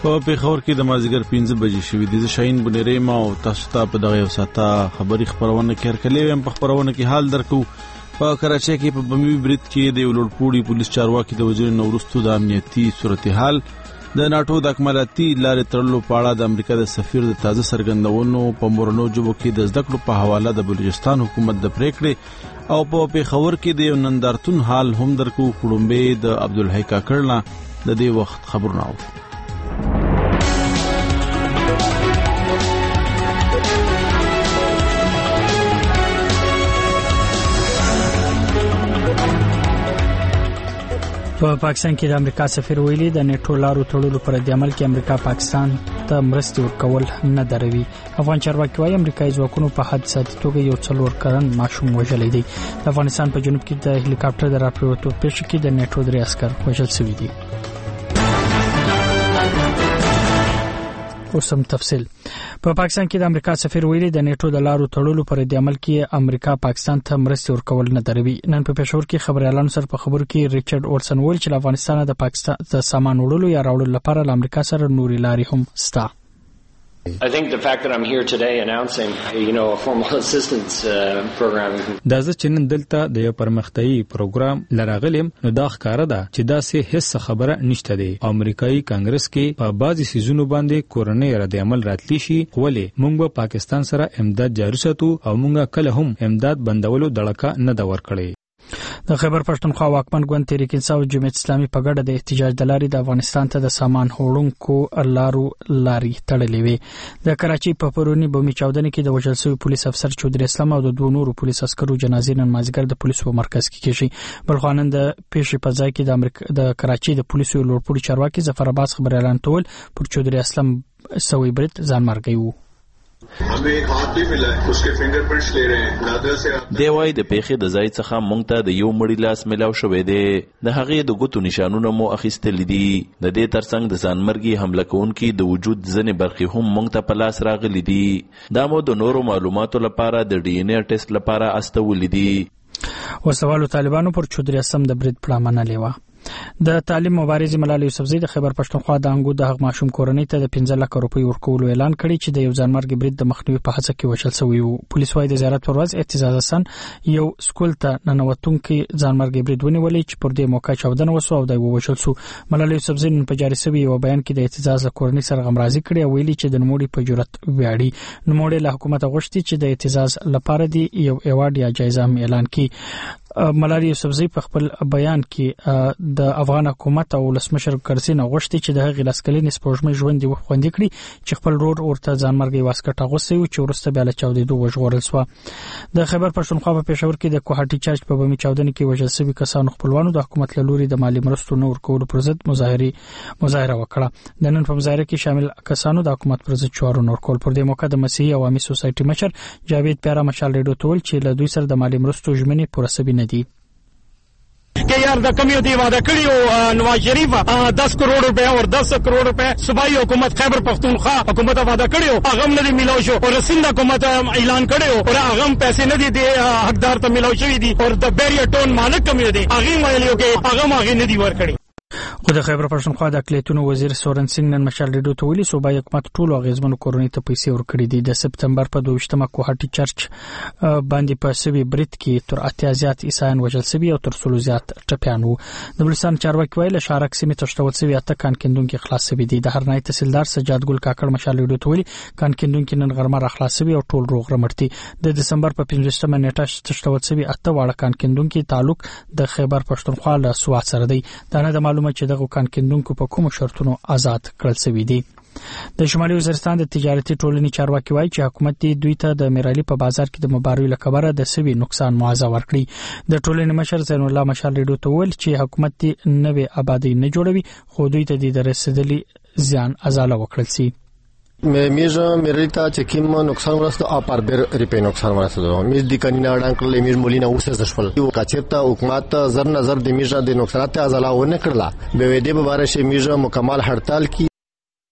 په پیښور کې د مازیګر 15 بجې شوې د شاهین بنيري ما او تاسو ته په دغه وساته خبري خبرونه کې هرکلې هم په خبرونه کې حال درکو. په کراچۍ کې په بمي برید کې د ولورپوړي پولیس چارواکي د وزیر نورستو د امنیتي صورتحال د ناتو د اکمالاتي لارې تړلو په اړه د امریکا د سفیر د تازه سرګندونو په مورنو جوبو کې د زده کړو په حواله د بلوچستان حکومت د پریکړې او په پیښور کې د یو نندارتون حال هم درکو. کړمبه د عبدالحی کاکړنا د دې وخت خبرونه او په پاکستان کې د امریکا سفیر ویلي د نیټو لارو تړلو پر د عمل کې امریکا پاکستان ته مرستې ورکول نه دروي. افغان چارواکي وايي امریکایي ځواکونو په حادثاتي توګه یو 4 کلن ماشوم وژلی دی. د افغانستان په جنوب کې د هلیکاپټر د راپورټو پیښ کې د نیټو 3 عسكر وژل شوي دي. اوسم تفصیل. په پاکستان کې د امریکا سفیر ویلي د نیټو د لارو تړلو پر د عمل کې امریکا پاکستان ته مرستې ورکول نه دروي. نن په پېښور کې خبريالانو سره په خبرو کې ریچارډ اورسن ویل چې افغانستان د پاکستان د سامان وړلو یا راوړلو لپاره له امریکا سره نوري لارې هم ستا. I think the fact that I'm here today announcing, a formal assistance program. دا چې نن دلته د یو پرمختیايي پروګرام لراغلم نو دا ښکاره ده چې دا سه هیڅ خبره نشته دی. امریکایي کانګرس کې په بعضي سيزونو باندې کورنۍ رد عمل راتلی شي ولې موږ په پاکستان سره امداد جاري ساتو او موږ کله هم امداد بندولو دړکه نه دا ورکړي. د خیبر پښتونخوا واکمن ګوند تحریک انصاف او جمعیت اسلامي په ګډه د احتجاج د لارې د افغانستان ته د سامان وړونکو لارې تړلې وي. د کراچۍ په پرونی بومي چاودنې کې د وژل شوی پولیس افسر چودري اسلام او د دوه نورو پولیس عسکرو جنازې نن مازیګر د پولیسو په مرکز کې کیږي. بلخوانن د پیښې په ځای کې د کراچۍ د پولیسو لوړپوړي چارواکي ظفر عباس خبر اعلان کول پر چودري اسلام سوي برید ځان مرګي وو. हमें एक हाथ भी मिला है, उसके फिंगरप्रिंट्स ले रहे हैं. दादर से دی وای د پیښې د ځای څخه مونږ ته د یو مړی لاس ملاو شوې دی. د هغې د ګوتو نشانونه مو اخیستل دي. د دې ترڅنګ د ځانمرګي حمله کوونکو د وجود ځنې برخې هم مونږ ته په لاس راغلي دي. دا مو د نورو معلوماتو لپاره د ډي ان اے ټیسټ لپاره استولې دي. وسوالو طالبانو پر چودري اسلام د برید پلان نه لیوه. د تعلیم مبارز ملال یوسفزئی د خیبر پښتونخوا د انګو د حق ماشوم کورنۍ ته د 15 لک روپۍ ورکولو اعلان کړی چې د یو ځانمرګي برید د مخنیوي په هڅه کې وشل شوی وو. پولیس وايي د زیارت پر ورځ اعتزاز حسن یو سکول ته ننوتونکي ځانمرګي برید ونیولې چې پر دې موقع چاودنه وسو او د وشل شو. ملال یوسفزئی په جاري سوي یو بیان کې د اعتزاز کورنۍ سره غمرازي کړی او ویلي چې د نموړي په جرأت ویاړي. نموړي له حکومت غوښتي چې د اعتزاز لپاره دی یو ایوارډ یا جایزه هم اعلان کړي. ملال یوسفزئی په خپل بیان کې د افغان حکومت او ولسمشر کرزي نه غوښتي چې د هغې لاسکلینې سپوږمۍ ژوند خوندي کړي چې خپل رور ورته ځانمرګي واسکټ اغوستی و چې ورسته بیا له چاودېدو وژغورل شو. د خیبر پښتونخوا په پېښور کې د کوهاټي چارج په بمي چاودنې کې وژل شوي کسانو خپلوانو د حکومت له لوري د مالی مرستو نه ورکولو پر ضد مظاهره وکړه. د نن په مظاهره کې شامل کسانو د حکومت پر ضد شعارونه ورکول. پر دې موقع د مسیحي عوامي سوسایټي مشر جاوید پیارا مشال ریډیو ته ویل چې له دوی سره د مالی مرستو ژمنې پوره شوې نه دي. کہ یار دا کمیو دی وعدہ کړی او نواز شریف 10 کروڑ روپے اور 10 کروڑ روپے صوبائی حکومت خیبر پختونخوا حکومت وعدہ کړی او هغه نه دی ملاو شو او سند حکومت اعلان کړی او هغه پیسې نه دي حقدار ته ملاو شوی دي او د بیریا ټون مالک کمیو دی هغه ویلو کې هغه نه دی ور کړی. خو د خیبر پښتونخوا د اقلیتونو وزیر سورن سنگ نن مشال ریډیو ته ویلي صوبایي حکومت ټولو اغیزمنو کورنۍ ته پیسې ورکړي دي. د سپتمبر په 22مه کوهاټي چرچ باندې په سوي برید کې تر 80 زیات عیسایان وژل شوي او تر 100 زیات ټپیان وو. د بلوچستان چارواکي ویل شارک سیمه تشتول شوي اته کانکندونکو خلاص شوي دي. د هرنای تحصیلدار سجاد ګل کاکړ مشال ریډیو ته ویلي کانکندونکو نن غرمه را خلاص شوي او ټول روغ رمټي. د دسمبر په 15مه نیټه تشتول شوي اته واړه کانکندونکو تعلق د خیبر پښتونخوا له سوات سره دی. دا نه د معلومه چې دغه کندونکو په کوم شرطونو آزاد کړل شوی دي. د شمالي وزیرستان د تجارتي ټولنې چارواکي وایي چې حکومت دوی ته د میرالي په بازار کې د مبارزې لپاره د سوي نقصان معاوضه ورکړي. د ټولنې مشر زین الله مشال ریډیو ته ویل چې حکومت نوې آبادی نه جوړوي خو دوی ته د رسیدلي زیان ازاله وکړل شي. میرے تا چکیم نقصان ورسته اپر بیر ریپے نقصان ورسته میز دی کنینا ډانکل میز مولینا اوسه زشفل یو کاچپتا حکومت زر نظر د میجا د نقصانات ازاله ونه کړلا به دې به بارشه میجا مکمل هړتال کی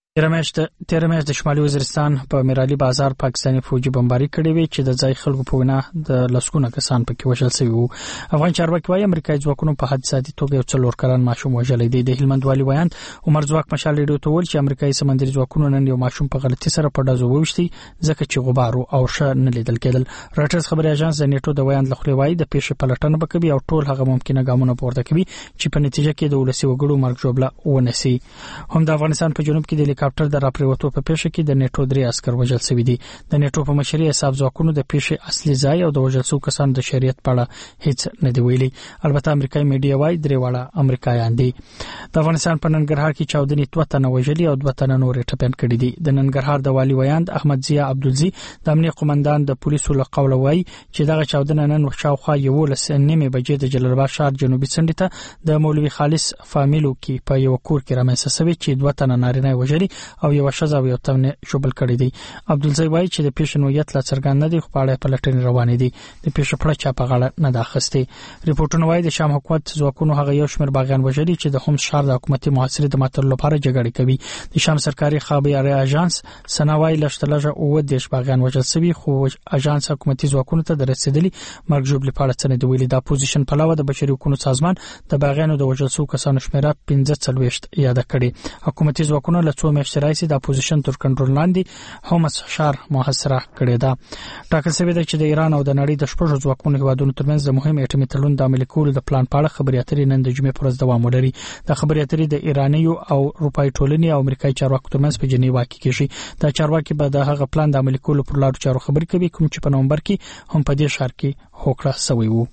تیر میاشت د شمالي وزیرستان په میرالي بازار پاکستاني فوجي بمباري کړې وي چې د ځای خلکو په وینا د لسګونه کسان پکې وژل شوي وو. افغان چارواکي وايي امریکایي ځواکونو په حادثاتي توګه یو 4 کلن ماشوم وژلی دی. د هلمند والي ویاند عمر ځواک مشال ریډیو ته ویل چې امریکایي سمندري ځواکونو نن یو ماشوم په غلطي سره په ډزو ووشتي ځکه چې غبار او شه نه لیدل کېدل. راټرز خبري اژانس د نیټو د ویاند لخوا وایي د پیښې پلټنه وکړي او ټول هغه ممکنه ګامونه پورته کوي چې په نتیجه کې د ولسی وګړو مرګ ژوبله ونسی. هم د افغانستان په جنوب کې د هلیکاپټر د راپریوتو په پیښه کې د نیټو 3 عسكر وژل شوي دي. د نیټو په مشري حساب ځواکونو د پیښې اصلي ځای او د وژل شوو کسانو د شریعت په اړه هیڅ نه دی ویلي. البته امریکایي میډیا وايي 3 واړه امریکایان دي. د افغانستان په ننګرهار کې چاودنې 2 تنه وژلي او 2 تنه نور ټپيان کړي دي. د ننګرهار د والي ویاند احمد ضیا عبدالزی د امنیت قومندان د پولیسو له قوله وايي چې دغه چاودنه نن شاوخوا 11:30 بجې د جلال آباد ښار جنوبي څنډې ته د مولوي خالص فامیلو کې په یو کور کې رامنځته شوی چې 2 تنه نارینه وژلي او یو ښځه او یو تنه شوبل کړی دی. عبدالزی وايي چې د پیښې نوعیت لا څرګند نه دی خو په اړه پلټنې روانې دي. د پیښې په اړه چا په غاړه نه داخسته. ریپورتونه وايي د شام حکومت ځواکونو هغه یو شمېر باغیان وژلي چې د هم شهر د حکومتي محاصرې د ماتولو لپاره جګړه کوي. د شام سرکاري خبري اژانس سناوي لشتلجه 10 باغیان وژل شوي خو اژانس حکومتي ځواکونو ته د رسیدلي مرګ ژوبلې په اړه څه نه دی ویلي. د اپوزیشن په علاوه د بشري حقوقو سازمان د باغیانو د وژل شوو کسانو شمیره 15 یاد کړي. حکومتي ځواکونو له 2 میاشتې راځي د اپوزیشن تر کنټرول لاندې هومس شهر محاصره کړی دا. ټاکل شوی دی چې د ایران او د نړۍ د شپږ ځواکونو هیوادونو ترمنځ د مهم اټومي تړون د عملي کولو د پلان په اړه خبري اترې نن د جمعې پر ورځ دوام ولري. د خبري اترې د ایرانیو او اروپایي ټولنې او امریکایي چارواکو ترمنځ په جنیوا کې کیږي. د چارواکي به د هغه پلان د عملي کولو پر لارو چارو خبري کوي کوم چې په نومبر کې هم په دې شهر کې هوکړه شوی وو.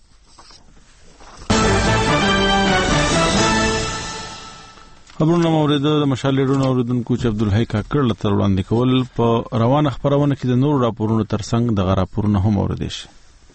خبرونه موریده د مشال لیډونو اوریدونکو چې عبدالحی کاکړ لتر وړاندې کول په روانه خبرونه کې د نور راپورونو ترڅنګ د راپورونو هم اوریدل شي.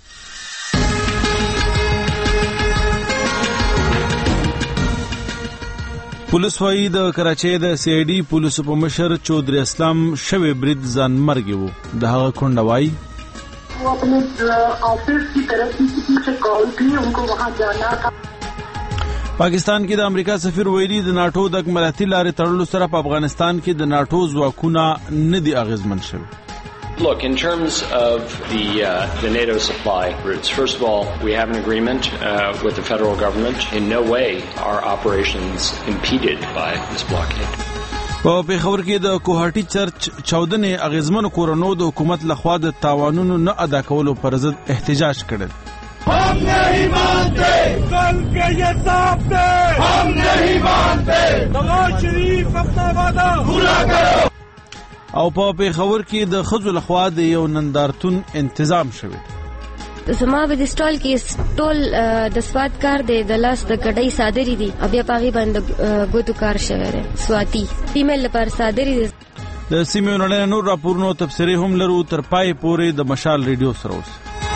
پولیس وايي د کراچۍ د سی آی ډي پولیسو په مشر چودري اسلام شوی برید ځان مرګ وو. د هغه کونډه وايي वो अपने ऑफिस की तरफ से कॉल थी उनको वहां जाना था. پاکستان کې د امریکا سفیر ویلي د ناتو د اکمالاتي لارې تړلو سره په افغانستان کې د ناتو ځواکونه نه دي اغیزمن شوي. Look, in terms of the NATO supply routes, first of all, we have an agreement with the federal government. In no way are operations impeded by this blockade. په پیښور کې د کوهاټي چرچ چاودنې اغیزمن کورونو د حکومت لخوا د تاوانونو نه ادا کولو پر ضد احتجاج کړل. हम नहीं मानते कल के ये साफ थे हम नहीं मानते नवाज शरीफ अपना वादा पूरा करो. او په پیښور کې د خځو لخوا د یو نندارتون تنظیم شوی. زما په د سټال کې سټول د سواد کار دی د لاس د کډای صادری دي بیا پاغي باندې ګوتو کار شوی دی سواتی فیمیل لپاره صادری دي. د سیمې نړۍ نور راپورونو تفسیری هم لرو تر پای پورې د مشال ریډیو سره اوس.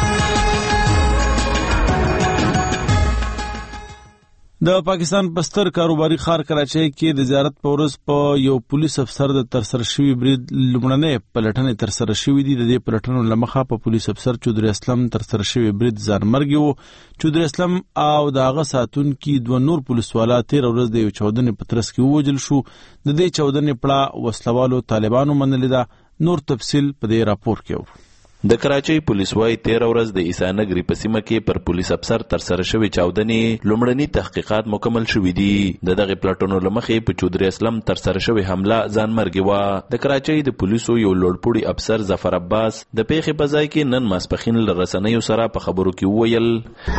د پاکستان پستر کاروباري ښار کراچۍ کې د زیارت په ورځ په یو پولیس افسر د ترسره شوی برید لومړنۍ پلټنې ترسره شوې دي. د دې پلټنو لمخه په پولیس افسر چودري اسلام ترسره شوی برید ځان مرګ وو. چودري اسلام او دغه ساتونکو 2 نور پولیسوالو 13 ورځ د یو چودنې په ترڅ کې ووجل شو. د دې چودنې پړه وسلوالو طالبانو منلې ده. نور تفصيل په دې راپور کې و. د کراچۍ پولیس وايي 13 ورځ د عیسانګری په سیمه کې پر پولیس افسر ترسره شوی چاودنې لومړني تحقیقات مکمل شوي دي. دغه پلاټونو لمخې په چودري اسلام ترسره شوی حمله ځان مرګ و. د کراچۍ د پولیسو یو لوړپوړي افسر ظفر عباس د پیښې په ځای کې نن ماسپخین له رسنیو سره په خبرو کې وویل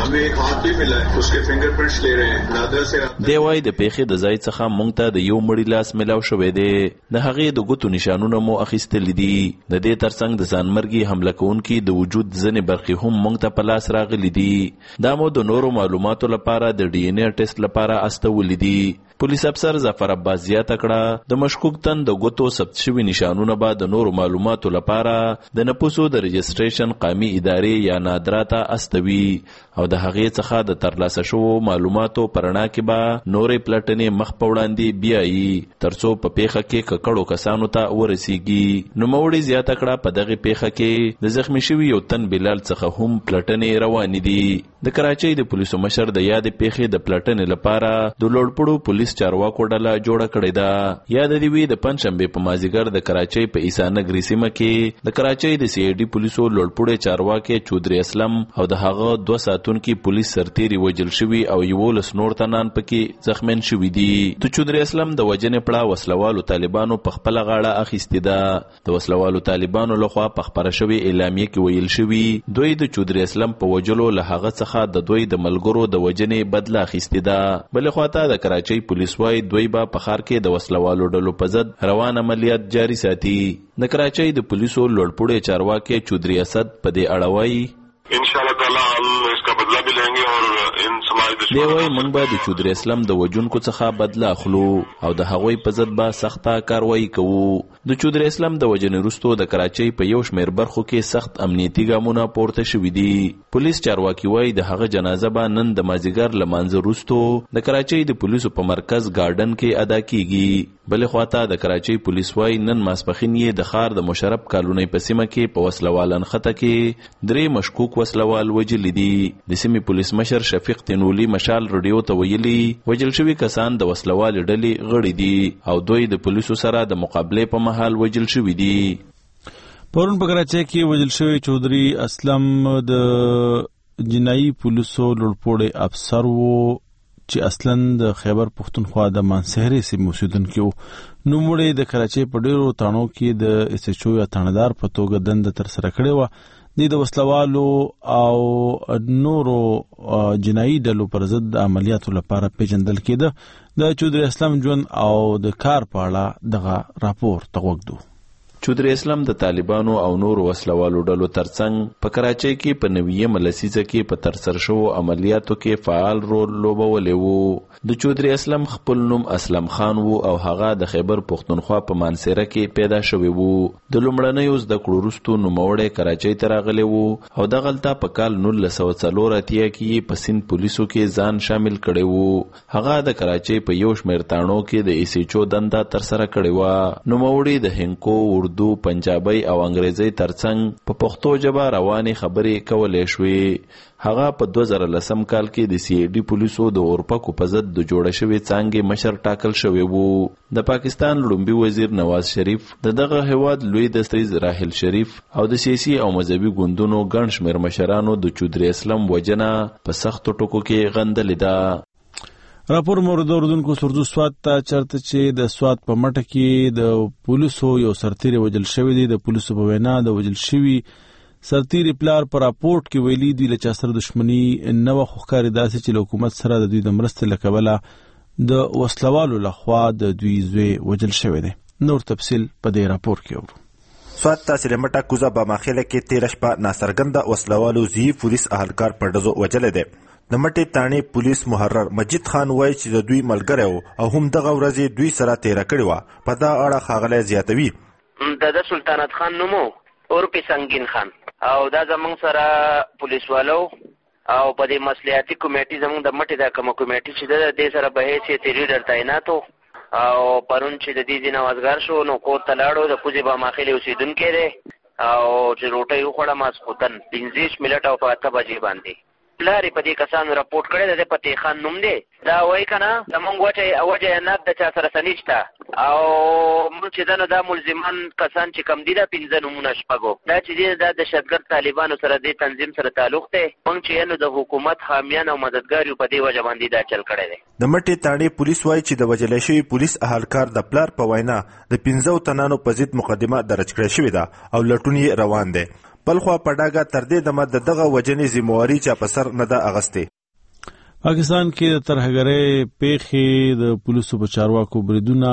دی وايي د پیښې د ځای څخه مونږ ته د یو مړی لاس ملاو شوی دی. د هغې د ګوتو نشانونه مو اخیستل دي. د دې ترڅنګ د ځان مرګي حمله کوونکي د وجود ځنې برخې هم مونږ ته په لاس راغلي دي. دا مو د نورو معلوماتو لپاره د ډي ان اے ټیسټ لپاره استولې دي. پولیس افسر ظفر عباس زیاته کړه د مشکوک تن د ګوتو ثبت شوي نشانونه به د نورو معلوماتو لپاره د نفوسو د رجسټریشن قومي ادارې یا نادرا ته استوي او د هغې څخه د ترلاسه شوو معلوماتو پرنا کې به نورې پلټنې مخ په وړاندې بیایي ترڅو په پیښه کې ککړو کسانو ته ورسیږي. نوموړي زیاته کړه په دغه پیښه کې د زخمی شوي یو تن بلال څخه هم پلټنې روانې دي. د کراچۍ د پولیسو مشر د یاد پیښې د پلټنې لپاره د لوړپوړو پولیس پولیس چارواکو ډله جوړه کړې ده. یاد دی وی د پنځشنبه په مازیګر د کراچۍ په عیسانګری سیمه کې د کراچۍ د سی ای ډي پولیسو لوړپوړی چارواکي چودري اسلم او د هغه 2 ساتونکو پولیس سرتیري وجل شوی او 11 نور تنان پکې زخمین شوی دي. د چودري اسلم د وجنې پړه وسلوالو طالبانو په خپل غاړه اخیستې ده. د وسلوالو طالبانو لخوا په خبره شوی اعلامیه کې ویل شوی دوی د چودري اسلم په وجلو له هغه څخه د دوی د ملګرو د وجنې بدله اخیستې ده. بل خواته د کراچۍ پولیس وايي دوی به په ښار کې د وسلوالو ډلو په ضد روان عملیات جاری ساتي. د کراچۍ د پولیسو لوړپوړی چارواکي چودري اسد په دې اړه وایي انشاءاللہ تعالی ہم اس کا بدلہ بھی لیں گے اور ان سماج دی وای موږ به د چودري اسلام د وجونکو څخه بدله اخلو او د هغوی په ضد به سخته کاروایی کوو. د چودري اسلام د وجنې وروسته د کراچۍ په یو شمېر برخو کې سخت امنیتي ګامونه پورته شوي دي. پولیس چارواکي وایي د هغه جنازه به نن د مازیګر له مانځه وروسته د کراچۍ د پولیسو په مرکز ګارډن کې ادا کیږي. بلې خواته د کراچۍ پولیس وایي نن ماسپښین یې د ښار د مشرف کالونۍ په سیمه کې په وسلوال نښته کې 3 مشکوک وسلوال وجل دي. د سیمې پولیس مشر شفیق تنولی مشال رادیو ته ویلي وجل شوي کسان د وسلوال ډلې غړي دي او دوی د پولیسو سره د مقابله په مهال وجل شوي دي. پرون په کراچۍ کې وجل شوی چودري اسلم د جنایي پولیسو لوړپوړی افسر وو چې اصلا د خیبر پختونخوا د مانسهرې سیمې اوسیدونکی وو. نوموړی د کراچۍ په ډیرو تاڼو کې د اس ایچ او یا تاڼدار په توګه دنده ترسره کړې وه. د وسلوالو او نورو جنایي ډلو پر ضد عملیاتو لپاره پیژندل کېده. د چودري اسلام ژوند او د کار په اړه دغه راپور ته وګورو. چودري اسلام د طالبانو او نور وسلوالو ډلو ترڅنګ په کراچۍ کې په 90 لسیزه کې په ترسره شوو عملیاتو کې فعال رول لوبولی وو. د چودري اسلام خپل نوم اسلم خان وو او هغه د خیبر پختونخوا په مانسهره کې پیدا شوی وو. د لومړنیو زده کړو وروسته نوموړی کراچۍ ته راغلی وو او دغلته په کال 1984 کې په سند پولیسو کې ځان شامل کړی وو. هغه د کراچۍ په یو شمېر تاڼو کې د اس ایچ او دنده ترسره کړې وه. نوموړی د هندکو اردو پنجابی او انګریزي ترڅنګ په پښتو ژبه روانې خبرې کولې شوې. هغه په 2010 کال کې د سی ای ډي پولیسو د اورپکو په ضد د جوړه شوې څانګې مشر ټاکل شوی وو. د پاکستان لومړي وزیر نواز شریف دغه هیواد لوی دستریز راحل شریف او د سیاسي او مذهبي ګوندونو ګڼ شمېر مشرانو د چودري اسلام وجنه په سختو ټکو کې غندلې ده. راپور مورد اوردونکو سردو سوات ته چرته چې د سوات په مټه کې د پولیسو یو سرتیری وجل شوی دی. د پولیسو په وینا د وجل شوی سرتیری پلار په راپورټ کې ویلي دوی له چا سره دښمني نه وه، خو ښکاري داسې چې له حکومت سره د دوی د مرستې له کبله د وسلوالو لخوا د دوی زوی وجل شوی دی. نور تفصیل په دې راپور کې اورو. سوات تحصیل مټه کوزه با ماخیله کې 13 شپه ناڅرګنده وسلوالو زی پولیس اهلکار په ډزو وجل دی. د مټې تانې پولیس محرر مجید خان وایي چې د دوی ملګری او هم دغه ورځې دوی سره تیره کړې وه. په دا اړه ښاغلی زیاتوي د سلطنت خان نومو اورپی سنگین خان او دا زمونږ سره پولیس والو او په دې مصلحتي کمیټې زمونږ د مټې دا کومه کمیټې چې ده دې سره په حیثیت لیډر تعینات وو او پرون چې د دې ځینه وزګار شو نو کور ته لاړو. د کوزې با ماخیلې اوسېدونکی دی او چې روټۍ وخوړه ماسخوتن 15 منټه او په 8 بجې باندې پلار په دې کسانو راپورټ کړی دی. فتح خان نوم دی. دا وایي که نه زمونږ وجه عناد د چا سره سنیشته او مونږ چې ده نو دا ملزمان کسان چې کم دي دا 15 نومونه شپږو دا چې دی دا دهشتګرد طالبانو سره دې تنظیم سره تعلق دی. مونږ چې نو د حکومت حامیان او مددګار یو په دې وجه باندې دا چل کړی دی. د مټې تاڼې پولیس وایي چې د وجلی شوي پولیس اهلکار د پلار په وینا د 15 تنانو په ضد مقدمه درج کړې شوې ده او لټون یې روان دی. بلخوا په ډاګه تر دې دمه د دغه وجنې ذمواري چا په سر نه ده اغستې. پاکستان کې د ترهګرۍ پیښې د پولیسو په چارواکو بریدونه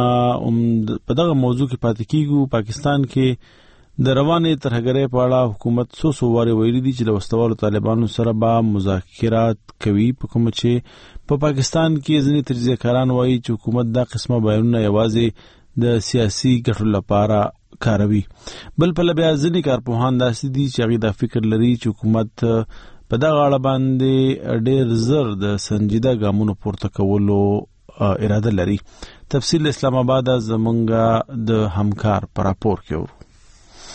په دغه موضوع کې پاتې کیږو. پاکستان کې د روانې ترهګرۍ په اړه حکومت څو وارې ویلي دي چې د وسلوالو طالبانو سره به مذاکرات کوي. په کوم چې په پاکستان کې ځینې تجزیه کاران وایي چې حکومت دا قسمه بیانونه یوازې د سیاسي ګټو لپاره کاروي. بل په بیا ځینې کارپوهان داسې دي چې هغوی دا فکر لري چې حکومت په دغه اړه باندې ډېر زر د سنجیده ګامونو پورته کولو اراده لري. تفصیل اسلام آباد زمونږ د همکار په راپور کې ورو.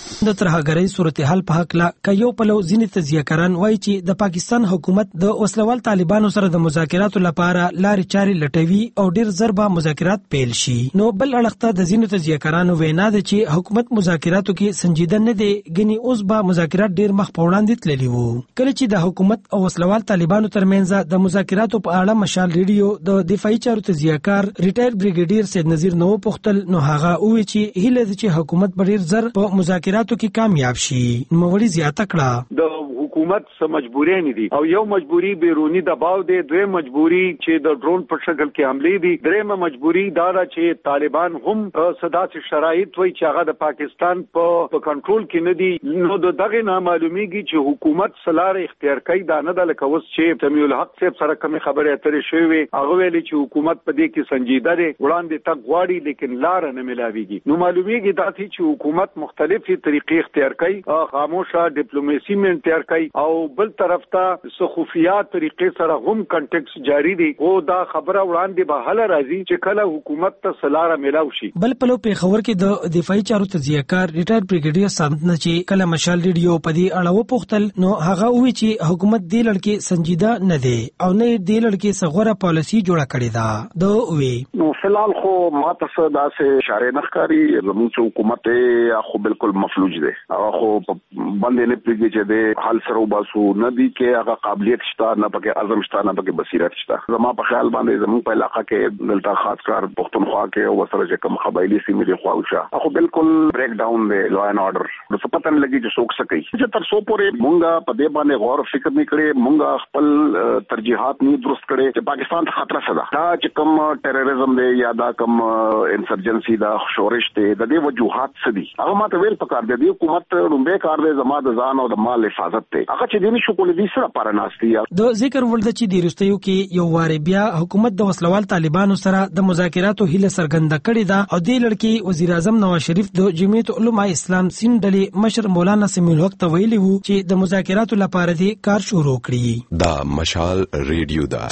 د ترهګرۍ صورتحال په حق لا کيو پلو ځینې تجزیه‌کاران وایي چې د پاکستان حکومت د وسلوال طالبانو سره د مذاکراتو لپاره لارې چارې لټوي او ډیر زر به مذاکرات پیل شي. نو بل اړخته د ځینې تجزیه‌کارانو وینا ده چې حکومت مذاکراتو کې سنجیده نه دی، ګني اوس به مذاکرات ډیر مخ په وړاندې تللي وو. کله چې د حکومت او وسلوال طالبانو ترمنځ د مذاکراتو په اړه مشال ریډیو د دفاعي چارو تجزیه‌کار ریټایر بریګیډیر سید نذیر نو پختل، نو هغه وی چې هیله ده چې حکومت به ډیر زر په مذاکراتو کې کامیاب شي. نوموړي زیاته کړه د حکومت سره مجبورې نه دي او یو مجبوری بیرونی دباو دی، دوی مجبوری چې د ډرون په شکل کې حملې دي، درېمه مجبوری دا ده چې طالبان هم صداسي شرایط وایي چې هغه د پاکستان په کنټرول کې نه دي. نو دغه نه معلومیږي چې حکومت سلار اختیار کوي دا نه د لکه اوس چې سمیع الحق صاحب سره کوم خبره اترې شوی هغه ویلي چې حکومت په دې کې سنجیده دی، وړاندې تک غواړي لیکن لار نه ملاويږي. نو معلومیږي دا چې حکومت مختلفي طریقې اختیار کوي، خاموشه ډیپلوماسي من اختیار کوي او بل طرف ته خفیات طریقې سره هم کنټیکس جاری دی او دا خبره وړاندې به هله راځي چې کله حکومت ته سلاره ملاو شي. بل پلو په خبر کې د دفاعي چارو تجزیه‌کار ریټایر بریګیډیر سامت نه چې کله مشال ریډیو په دې اړه وپوښتل، نو هغه وی چې حکومت دې لړ سنجیده نه دی او نه دې لړ سغوره پالیسی جوړه کړې ده. دا وی نو فلال خو ماته صدا سے اشاره نخکاری زموږ حکومت خو بالکل مفلوج دی، هغه خو باندې نه پیږي چې د حل سره وباسو نه دی کې هغه قابلیت شته، نه پکې عزم شته، نه پکې بصیرت شته. زما په خیال باندې زموږ په علاقه کې دلته خاص کار پښتونخوا کې او سره چې کوم قبایلی سیمې دي خواوشه خو بالکل بریک ډاون دی لا اینڈ اورډر. نو څه پته نه لګي چې څوک څه کوي چې تر څو پورې مونږه په دې باندې غور او فکر نه کړي، مونږه خپل ترجیحات نه درست کړي چې پاکستان ته خطر څه ده، دا چې کوم ټیرریزم دی یا دا کوم انسرجنسی دا شورش دی، د دې وجوهات څه دي هغه ماته ویل پکار دی. حکومت لومبه کار دی زما د ځان او د مال حفاظت ته هغه چې دې نشو کولای دې سره پرناستي. د ذکر ولده چې د رستیو کې یو واره بیا حکومت د وسلوال طالبانو سره د مذاکراتو هیله سرګنده کړې ده او د لړکی وزیر اعظم نواز شریف د جمعیت علماء اسلام سند ډلې مشر مولانا سمیع الحق ته ویلي وو چې د مذاکراتو لپاره دې کار شروع کړي. دا مشال ریډیو دا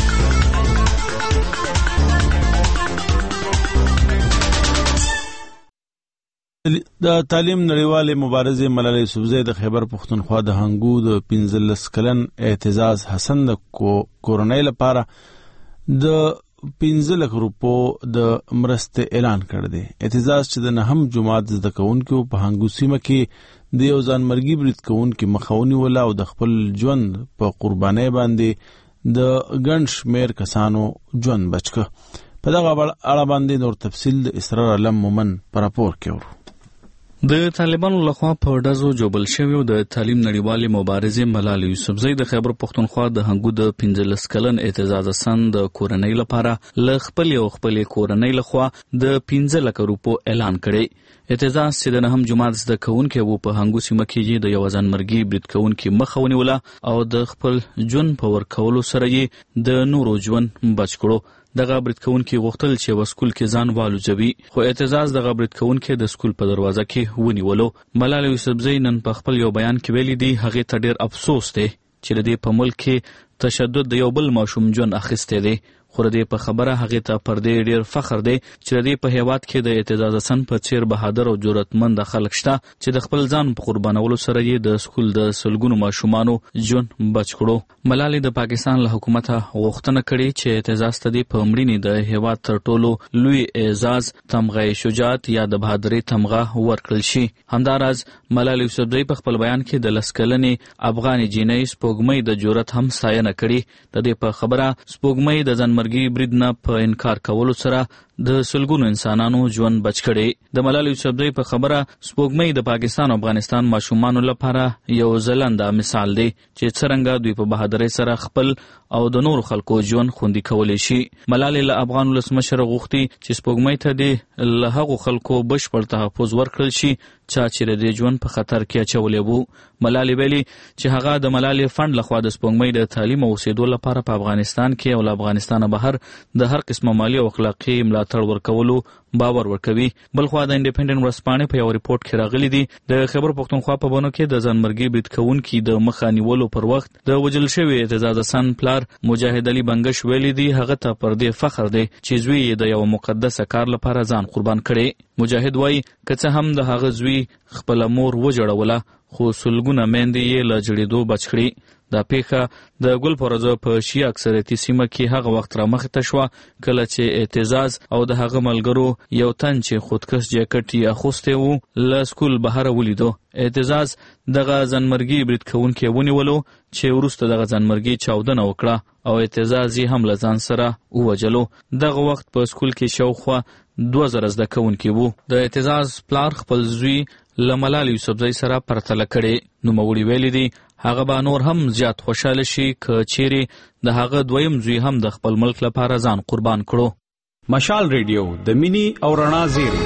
د تعلیم نړیواله مبارزه ملالۍ یوسفزۍ د خیبر پښتونخوا د هنګو د 15 کلن اعتزاز حسن د کورنۍ لپاره د 15 لک روپو د مرسته اعلان کړ دی. اعتزاز چې د نهم جماعت زده کوونکو په هنګو سیمه کې د یو ځانمرګي برید کوونکو مخاوني ولا او د خپل ژوند په قربانۍ باندې د ګڼ شمېر کسانو ژوند بچکه. په دغه اړه باندې نور تفصیل د اسرار علم مومن پر راپور کې د طالبانو لخوا په ډزو جوړل شوی د تعلیم نړیوالې مبارزې ملالۍ یوسفزۍ د خیبر پښتونخوا د هنګو د 15 کلن اعتزاز حسن د کورنۍ لپاره ل خپل کورنۍ لخوا د 15 لک روپو اعلان کړي. اعتزاز چې د نهم جماعت زده کوونکو وو په هنګو سیمه کې د یو ځانمرګي برید کوونکو مخاوني ولا او د خپل ژوند په ورکولو سره یې د نورو ژوند بچ کړو. دغه برید کوونکي غوښتل چې وسکول کې ځان والوځوي خو اعتزاز دغه برید کوونکي د سکول په دروازه کې ونیولو. ملالۍ یوسفزۍ نن په خپل یو بیان کې ویلي دی هغه ته ډیر افسوس دی چې د دې په ملک کې تشدد د یو بل ماشوم ژوند اخیسته دی، خو د دې په خبره هغه ته پر دې ډیر فخر دی چې د دې په هیواد کې د اعتزاز حسن په څیر بهادر او جرأتمند خلک شته چې د خپل ځان په قربانولو سره یې د سکول د سلګونو ماشومانو ژوند بچ کړو. ملالۍ د پاکستان له حکومت غوښتنه کړې چې اعتزاز ته په مړینې د هیواد تر ټولو لوی اعزاز تمغه شجاعت یا د بهادرۍ تمغه ورکړل شي. همداراز ملالۍ یوسفزۍ په خپل بیان کې د لسکلنې افغان جینۍ سپوږمۍ د جرأت هم ستاینه کړې. د دې په خبره سپوږمۍ د ځانمرګي برید نه په انکار کولو سره د سلګونو انسانانو ژوند بچ کړي. د ملالۍ یوسفزۍ په خبره سپوږمۍ د پاکستان او افغانستان ماشومانو لپاره یو ځلنده مثال دی چې څرنګه دوی په بهادرۍ سره خپل او د نورو خلکو ژوند خوندي کولی شي. ملالۍ له افغان ولسمشر غوښتي چې سپوږمۍ ته د له هغو خلکو بشپړ تحفظ ورکړل شي چې د ژوند په خطر کې اچولې وو. ملالۍ ویلي چې هغه د ملالۍ فند لخوا د سپوږمۍ د تعلیم او اوسېدو لپاره په افغانستان کې او له افغانستانه بهر د هر قسمه مالی او اخلاقي ملاتړ ملاتړ ورکولو باور ورکوي. بلخوا د انډیپندنت ورځپاڼې په یو ریپورت کې راغلي دي د خیبر پښتونخوا په بڼو کې د ځانمرګي برید کوونکي د مخه نیولو پر وخت د وژل شوي اعتزاز حسن پلار مجاهد علي بنګش ویلي دي هغه ته پر دې فخر دی چې زوی یې د یو مقدسه کار لپاره ځان قربان کړي. مجاهد وایي که څه هم د هغه زوی خپل مور وجړوله خو سلګونه میندې یې له جړېدو بچ کړي. دا پیښه د ګل پرزو په شیعه اکثریتي سیمه کې هغه وخت رامخې ته شوه کله چې اعتزاز او د هغه ملګرو یو تن چې خودکش جاکټ یې اغوستی و له سکول بهر ولیدو. اعتزاز دغه ځانمرګي برید کوونکی ونیولو چې وروسته دغه ځانمرګي چاودنه وکړه او اعتزاز یې هم له ځان سره ووجلو. دغه وخت په سکول کې شاوخوا 2000 زده کوونکي وو. د اعتزاز پلار خپل زوی له ملالۍ یوسفزۍ سره پرتله کړې. نوموړي ویلي دي هغه به نور هم زیات خوشاله شي که چیرې د هغه دویم زوی هم د خپل ملک لپاره ځان قربان کړو. مشال ریډیو د مینی او رڼا زیری.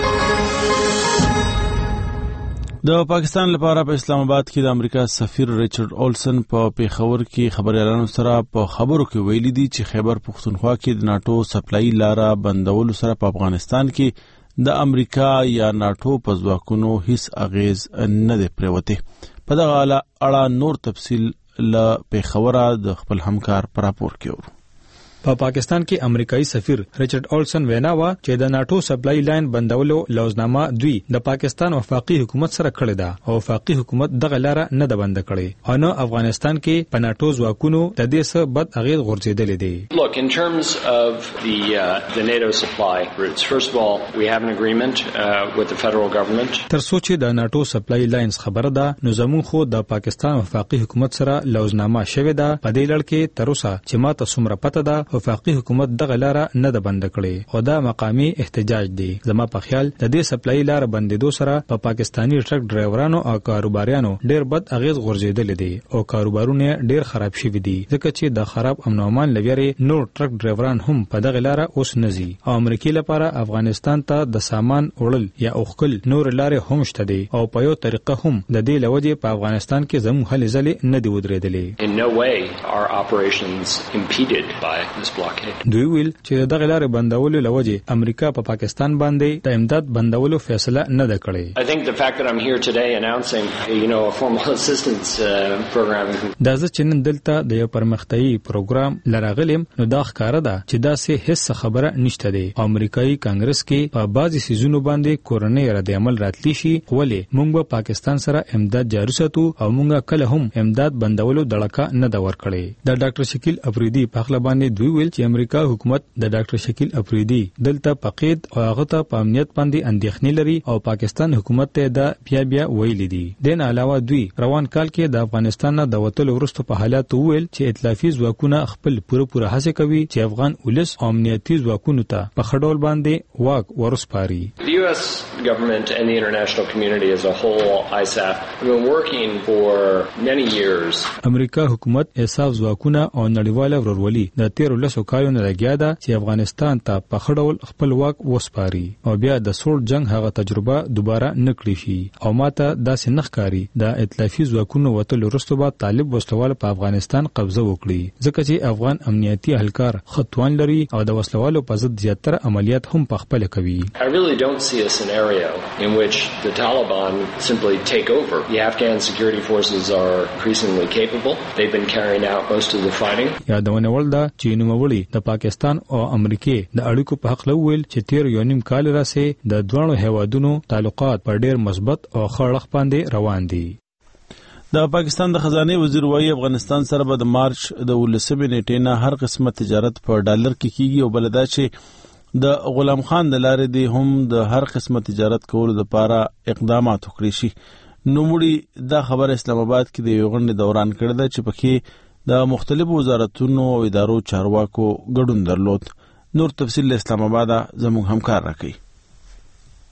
د پاکستان لپاره په اسلام آباد کې د امریکا سفیر ریچارډ اولسن په پیښور کې خبريالانو سره په خبرو کې ویلي دي چې خیبر پښتونخوا کې د ناتو سپلای لاره بندولو سره په افغانستان کې د امریکا یا ناتو په ځواکونو هیڅ اغیز نه دی پریوته. په دغه اړه نور تفصیل له پیښوره د خپل همکار پر راپور کې ورو. په پاکستان کې امریکایي سفیر ریچارډ اولسن وینا وا چې د ناتو سپلای لاین بندولو لوزنامه دوی د پاکستان وفاقي حکومت سره کړی دا او وفاقي حکومت دغه لاره نه د بند کړي او نو افغانستان کې په ناتو ځواکونو د دې څخه بد اغیز غورځیدل دي. Look, in terms of the NATO supply routes, first of all, we have an agreement with the federal government. تر څو چې د ناتو سپلای لاینز خبره ده نو زمون خو د پاکستان وفاقي حکومت سره لوزنامه شوې ده. په دې لړ کې تر اوسه چې ماته څومره پته ده وفاقي حکومت دغه لاره نه د بند کړي او دا مقامی احتجاج دی. زما په خیال د دې سپلای لاره بندیدو سره په پاکستانی ټرک ډرایورانو او کاروباریانو ډیر بد اغیز غورځیدل دي او کاروبارونه ډیر خراب شوي دي ځکه چې د خراب امن او امان لویري نور ټرک ډرایوران هم په دغه لاره اوس نزي او امریکای لپاره افغانستان ته د سامان وړل یا اوخکل نور لارې هم شته دي او په یو طریقه هم د دې لوجه په افغانستان کې زمو هلې ځلې نه دی ودرېدلې. In no way are operations impeded by this blockade. دوی ویل چې دغه لارې بندولو لوجه امریکا په پاکستان باندې د امداد بندولو فیصله نه ده کړې. I think the fact that I'm here today announcing a formal assistance program دا چې نن دلته د یو پرمختیايي پروګرام لراغلم نو دا ښکاره ده چې دا سه هیڅ خبره نشته دی. امریکایي کانګرس کې په بعضي سيزونو باندې کورنۍ رد عمل راتلی شي ولې موږ په پاکستان سره امداد جاري ساتو او موږ کله هم امداد بندولو دړکا نه دا ور کړې. د ډاکټر شکیل افریدي په خپل باندې دوی ویل چې امریکا حکومت د ډاکټر شکیل افریدي دلته پقید او هغه ته په امنیت باندې اندېښنې لري او پاکستان حکومت ته دا بیا ویلي دي. دین علاوه دوی روان کال کې د افغانستان نه د وټلو وروسته په حالات ویل چې ائتلافي ځواکونه خپل پوره هڅه کوي چې افغان ولس او امنیتي ځواکونو ته په خډول باندې واک ورسپاري. The US government and the international community as a whole, ISAF, have been working for many years. امریکا حکومت ایساف ځواکونه او نړیواله ورورولي د 13 کالو نه لګیا ده چې افغانستان ته په خډول خپل واک وسپاري او بیا د سوړ جنگ هغه تجربه دوباره نکړي شي او ماته داسې نخکاری د ائتلافي ځواکونو وټل وروسته به طالب وسلوال په افغانستان قبضه وکړي ځکه چې افغان امنیتي اهلکار خطوان لري او د وسلوالو په ضد زیاتره عملیات هم په خپل کوي. I really don't see a scenario in which the Taliban simply take over. The Afghan security forces are increasingly capable. They've been carrying out most of the fighting. یادونه ولدا چې نوموړي د پاکستان او امریکای د اړیکو په حق لویل چې 13 کال راځي د دوه هیوادونو تعلقات په ډیر مثبت او خړخ باندې روان دي. د پاکستان د خزانه وزیر وايي افغانستان سره به د مارچ د 19 نیټې نه هر قسمه تجارت په ډالر کې کیږي او بلدا چې د غلام خان د لارې دی هم د هر قسمه تجارت کولو لپاره اقدامات وکړي شي. نوموړي دا خبر اسلام آباد کې د یو غونډې دوران کړی دی چې پکې د مختلفو وزارتونو او ادارو چارواکو ګډون درلود. نور تفصیل اسلام آباد زموږ همکار راکړي.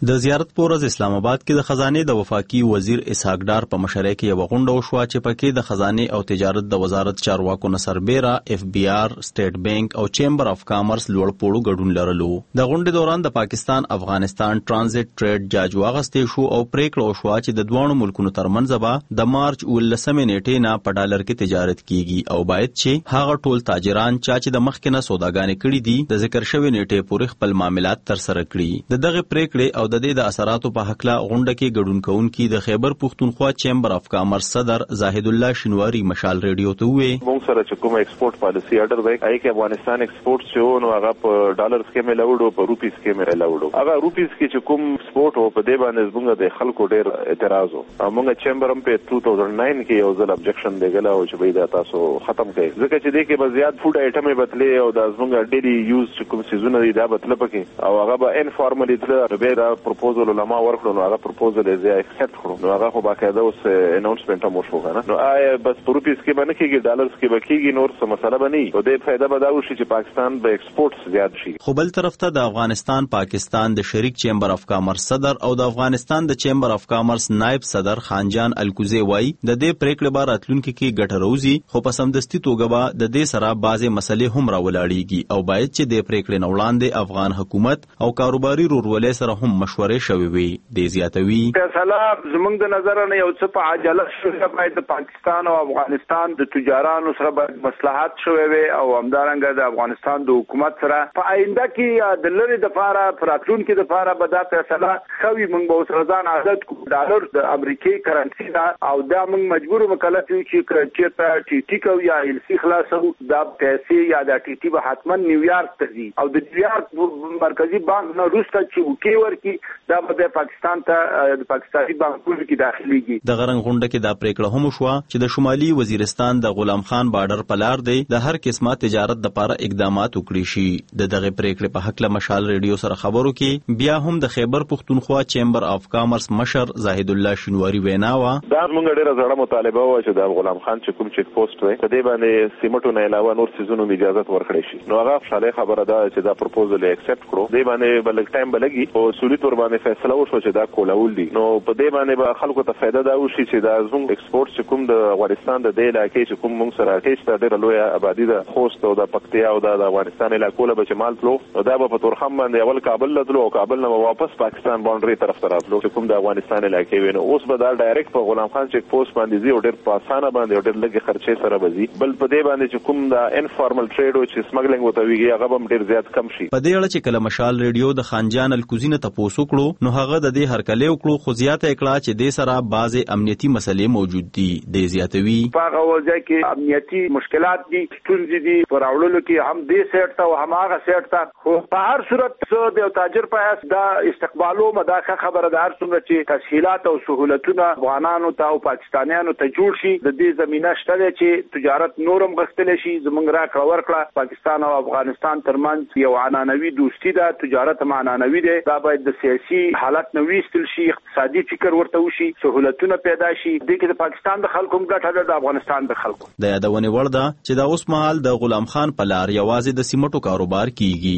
د زیارت پورز اسلام آباد کې د خزانه د وفاقي وزیر اسحاق ډار په مشرۍ کې یو غونډه وشوه چې پکې د خزانه او تجارت د وزارت چارواکو نصربیرا اف بی آر سټیټ بانک او چیمبر اف کامرس لوړ پوړو ګډون لرلو. د غونډې دوران د پاکستان افغانستان ټرانزیټ ټریډ جاج واغستې شو او پریکړه وشوه چې د دوه ملکونو ترمنځ به د مارچ 19 نیټې نه په ډالر کې تجارت کیږي او باید چې هغه ټول تاجران چې د مخکنه سوداګانې کړې دي د ذکر شوی نیټې پورې خپل معاملات تر سره کړي. دغه پریکړه او د دې د اثراتو په حق لا غونډه کې ګډون کوونکي د خیبر پختونخوا چیمبر اف کامرس صدر زاهد الله شنواری مشال ریډیو ته وې موږ سره چې کوم ایکسپورت پالیسی اډر وای ای کې افغانستان ایکسپورت شو نو هغه په ډالرز کې ملاوړو په روپیز کې ملاوړو. هغه روپیز کې چې کوم ایکسپورت او په دې باندې زموږ د خلکو ډېر اعتراض وو. موږ چیمبر هم په 2009 کې یو ځل ابجیکشن دیګل او چې به دا تاسو ختم کړئ ځکه چې دې کې به زیات فود آیټمې بدلې او د زموږ ډېری یوز چې کوم سيزونه دي دا بدل پکې او هغه به انفارملی د به پروپوزل لما ورکړو نو هغه پروپوزل یې اکسپټ کړو نو هغه خو باقاعده اوس اناونسمنت هم وشو کنه نو آیا بس روپیز کې باندې کېږي ډالرز کې بکیږي نور څه مسله بني او د فائدہ به دا وشي چې پاکستان به ایکسپورټ زیات شي. خو بل طرف ته د افغانستان پاکستان د شریک چیمبر اف کامرس صدر او د افغانستان د چیمبر اف کامرس نائب صدر خانجان الکوزی وای د دې پریکړې بار اتلونکو کې ګټه روزي خو په سمدستي توګه به د دې سره بعضې مسلې هم راولاړيږي او باید چې د پریکړې نوړاندې افغان حکومت او کاروباري رورولې سره هم مشورې شوي وي. د زیاتوي فیصله زموږ د نظر نه یو څه په عجله شوه باید د پاکستان او افغانستان د تجارانو سره باید مصلحت شوي وي او همدارنګه د افغانستان د حکومت سره په آینده کې د لری د فاره پراتلون کې د فاره به دا فیصله خوي موږ به اوس رضان عادت کو ډالر د امریکای کرنسی دا او دا موږ مجبور مکلف یو چې چیرته ټي ټي کو یا ال سی خلاصو دا پیسې یا د ټي ټي به حتما نیویارک ته ځي او د نیویارک مرکزی بانک نه روسته چې وکي ورکی دا به پاکستان ته د پاکستاني بانکونو کې داخليږي. د غرنګ غونډه کې دا پریکړه هم شو چې د شمالي وزیرستان د غلام خان بارډر پلار دی د هر قسمه تجارت د لپاره اقدامات وکړي شي. دغه پریکړه په حق له مشال ریډیو سره خبرو کې بیا هم د خیبر پختونخوا چیمبر اف کامرس مشر زاهد الله شنواری ویناوه دا موږ ډیره زړه مطالبه و چې د غلام خان چې کوم چیک پوسټ وي په دې باندې سیمټو نه علاوه نور سيزونو اجازه ورکړي شي نو هغه شاله خبره ده چې دا پروپوزل اکسپټ کړو دې باندې بلک ټایم بلګي او سولې تور باندې فیصله وشو چې دا کولول دي نو په دې باندې به خلکو ته فائدہ دا وشي چې دا زموږ ایکسپورت چې کوم د افغانستان د دې علاقې چې کوم موږ سره کېسته ډېر لوی آبادی ده خوست او د پکتیا او د افغانستان علاقو له بچمال تلو دا به په تورخم باندې اول کابل لدلو او کابل نه واپس پاکستان باونډري طرف ته راتلو چې کوم د افغانستان علاقې وینو اوس به دا ډایرکټ په غلام خان چیک پوسټ باندې زی او ډېر په اسانه باندې ډېر لږ خرچې سره بزي بل په دې باندې چې کوم د انفارمل ټریډ او چې سمګلینګ وته ویږي هغه هم ډېر زیات کم شي. په دې اړه چې کله مشال ریډیو د خانجان الکوزینه تاسو کړو نو هغه د دې هرکلی وکړو خو زیاته کړه چې د سره بعضې امنیتي مسلې موجود دي. د زیاتوي په هغه وځای کې امنیتي مشکلات دي ستونزې دي پر اړولو کې هم دې سیټ ته او هم هغه سیټ ته خو په هر صورت د تاجر په اس دا استقبالو مداخله خبردار څنګه چې تسهیلات او سہولتونه افغانانو ته او پاکستانیانو ته جوړ شي د دې زمينه شته چې تجارت نورم غښتل شي زمونږ راکړه ورکړه پاکستان او افغانستان ترمنځ یو عنعنوي دوستي ده تجارت معنوي ده دا باید د سیاسي حالت نو ویستل شي اقتصادي فکر ورته وشي سہولتونه پیدا شي د کې د پاکستان د خلکو ګټه ده د افغانستان د خلکو د یادونه وړ ده چې دا اوس مهال د غلام خان په لار یوازې د سیمټو کاروبار کیږي.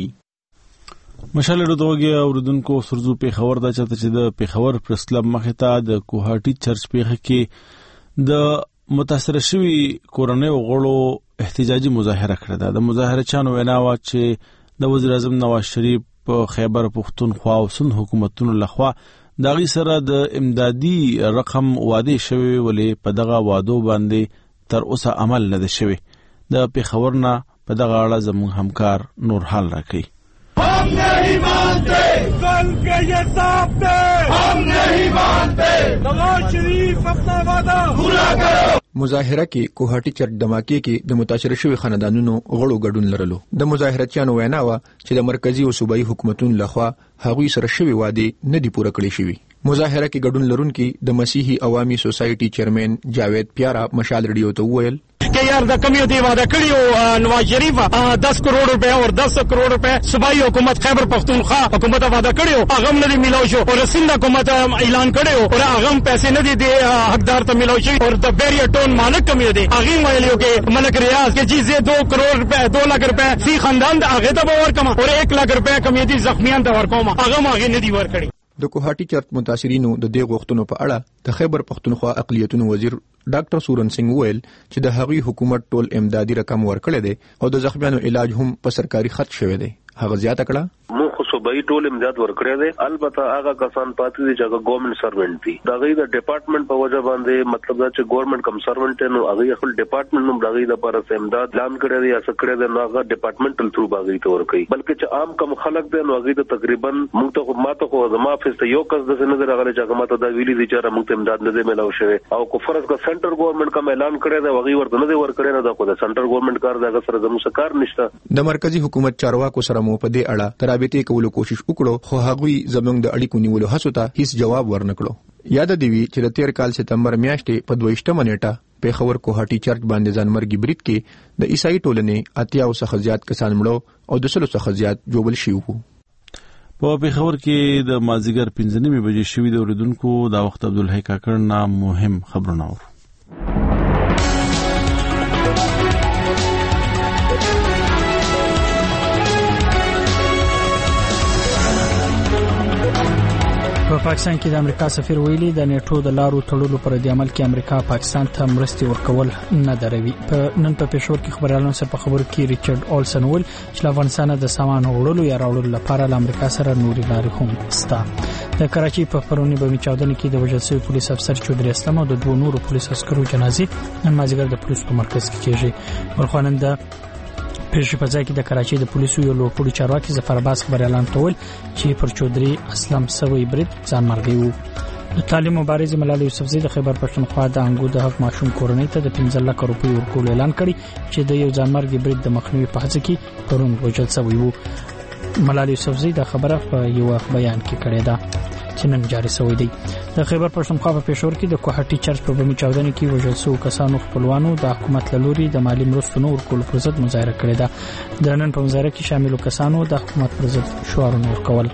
مشال ردوګي اوردونکو سرزو په خبر دا چې د پیښور پریس کلب مخې ته د کوهاټي چرچ پیښه کې د متاثر شوی کورنۍ غړو احتجاجي مظاهره کړې ده. د مظاهره چانو ویناوه چې د وزیر اعظم نواز شریف په خیبر پختونخوا او سند حکومتونو لخوا داغي سره د امدادي رقم وعده شوی ولې په دغه وعدو باندې تر اوسه عمل نه ده شوی. د پیښور نه په دغه اړه زموږ همکار نور حال راکړي. हम नहीं मानते कल के ये साहब हम नहीं मानते नवाज शरीफ अपना वादा पूरा करो. مظاهره کې کوهاټي چرچ دماکي کې د متاثر شوی خاندانونو غړو ګډون لرلو. د مظاهرتيانو ویناوه چې د مرکزی او صوبایي حکومتونو لخوا هغوی سره شوی وعده نه دی پوره کړی شوی. مظاهره کې ګډون لرونکي د مسیحي عوامي سوسایټي چیرمن جاوید پیارا مشال ریډیو ته وویل کہ یار دا کمیونٹی وعدہ کړی او نواز شریف 10 کروڑ روپے اور 10 کروڑ روپے صوبائی حکومت خیبر پختونخوا حکومت وعدہ کړی او هغه نه ملاو شو او سند حکومت اعلان کړی او هغه پیسې نه دي حقدار ته ملاو شي اور د بیریا ټون مالک کمیونٹی هغه ویلو کې ملک ریاض کې چیزې 2 کروڑ روپے 2 لاکھ روپے سی خاندان د هغه ته ور کما اور 1 لاکھ روپے کمیونٹی زخمیان ته ور کوم هغه ما نه دی ور کړی. د کوهاټي چرت متاثرینو د دې غوښتنو په اړه د خیبر پختونخوا اقلیتونو وزیر ډاکټر سورن سنگ ویل چې د هغوی حکومت ټول امدادي رقم ورکړی دی او د زخمیانو علاج هم په سرکاري خط شوی دی. هغه زیاته کړه مو خو صوبایي ټول امداد ورکړی دی، البته هغه کسان پاتې دي چې هغه ګورنمنت سروینټ دي، د هغوی د ډپارټمنټ په وجه باندې مطلب دا چې ګورنمنت کم سروینټ نو هغوی خپل ډپارټمنټ نوم د هغوی لپاره امداد اعلان کړی دی یا څه کړی دی، نو هغه ډپارټمنټل تھرو به هغوی ته ورکوي. بلکې چې عام کم خلک دی نو هغوی ته تقریبا موږ ته ماته خو زما افیس ته یو کس داسې نه دی راغلی چې هغه ماته دا ویلي دي چې موږ ته امداد نه دی میلاو شوی، او که فرض کړه سنټر ګورنمنت کوم اعلان کړی دی هغوی ورته نه دی ورکړی، نه دا خو د سنټر ګورنمنت کار دی، هغه سره زموږ څه کار نشته. د مرکزی حکومت چارواکو سره مو په دې اړه رابطې کولو کوشش وکړو خو هغوی زموږ د اړیکو نیولو هڅو ته هیڅ جواب ورنکړو. یاد دی وی چې د تیر کال سپتمبر میاشتې په 22 نیټه پیښور کوهاټي چرچ باندې ځانمرګي برید کې د عیسائی ټولنې 80 څخه زیات کسان مړو او د 100 څخه زیات جوړل شوي وو. په پیښور کې د مازیګر 5:30 بجې شوې د اوریدونکو دا وخت عبدالحی کاکړ نام مهم خبرونه ور په پاکستان کې د امریکا سفیر ویلي د نیټو د لارو تړلو پر د عمل کې امریکا پاکستان ته مرستي ورکول نه دروي. نن په پېښور کې خبريالانو سره په خبرو کې ریچارډ اولسن ول چې افغانستان د سامان وړلو یا راوړلو لپاره له امریکا سره نوري لارې هم ستا. د کراچي په پرونی بمی چاودنې کې د وژل شوی پولیس افسر چودري اسلام او د دوه نورو پولیس عسکرو جنازې نن مازیګر د پولیس په مرکز کې کېږي. ورخواننده پېښې په ځای کې د کراچي د پولیسو یو لوړپوړي چارواکي ظفر عباس خبريالان ته ویل چې پر چودري اسلام سوي برید ځانمرګي وو. د تعلیم مبارز ملالۍ یوسفزۍ د خیبر پښتونخوا د انګو د حق ماشوم کورنۍ ته د 15 لک روپۍ ورکول اعلان کړی چې د یو ځانمرګي برید د مخنیوي په هڅه کې پرون وژل شوی وو. ملالۍ یوسفزۍ د خبره په یو بیان کې کړې ده چې نن جاری شوی دی. د خیبر پښتونخوا په پېښور کې د کوهاټي چرچ په بمی چاودنې کې وژل شوی کسانو خپلوانو د حکومت لوري د مالی مرستو نور کول پر ضد مظاهره کړې ده. د نن په مظاهره کې شامل کسانو د حکومت پر ضد شعارونه ورکول.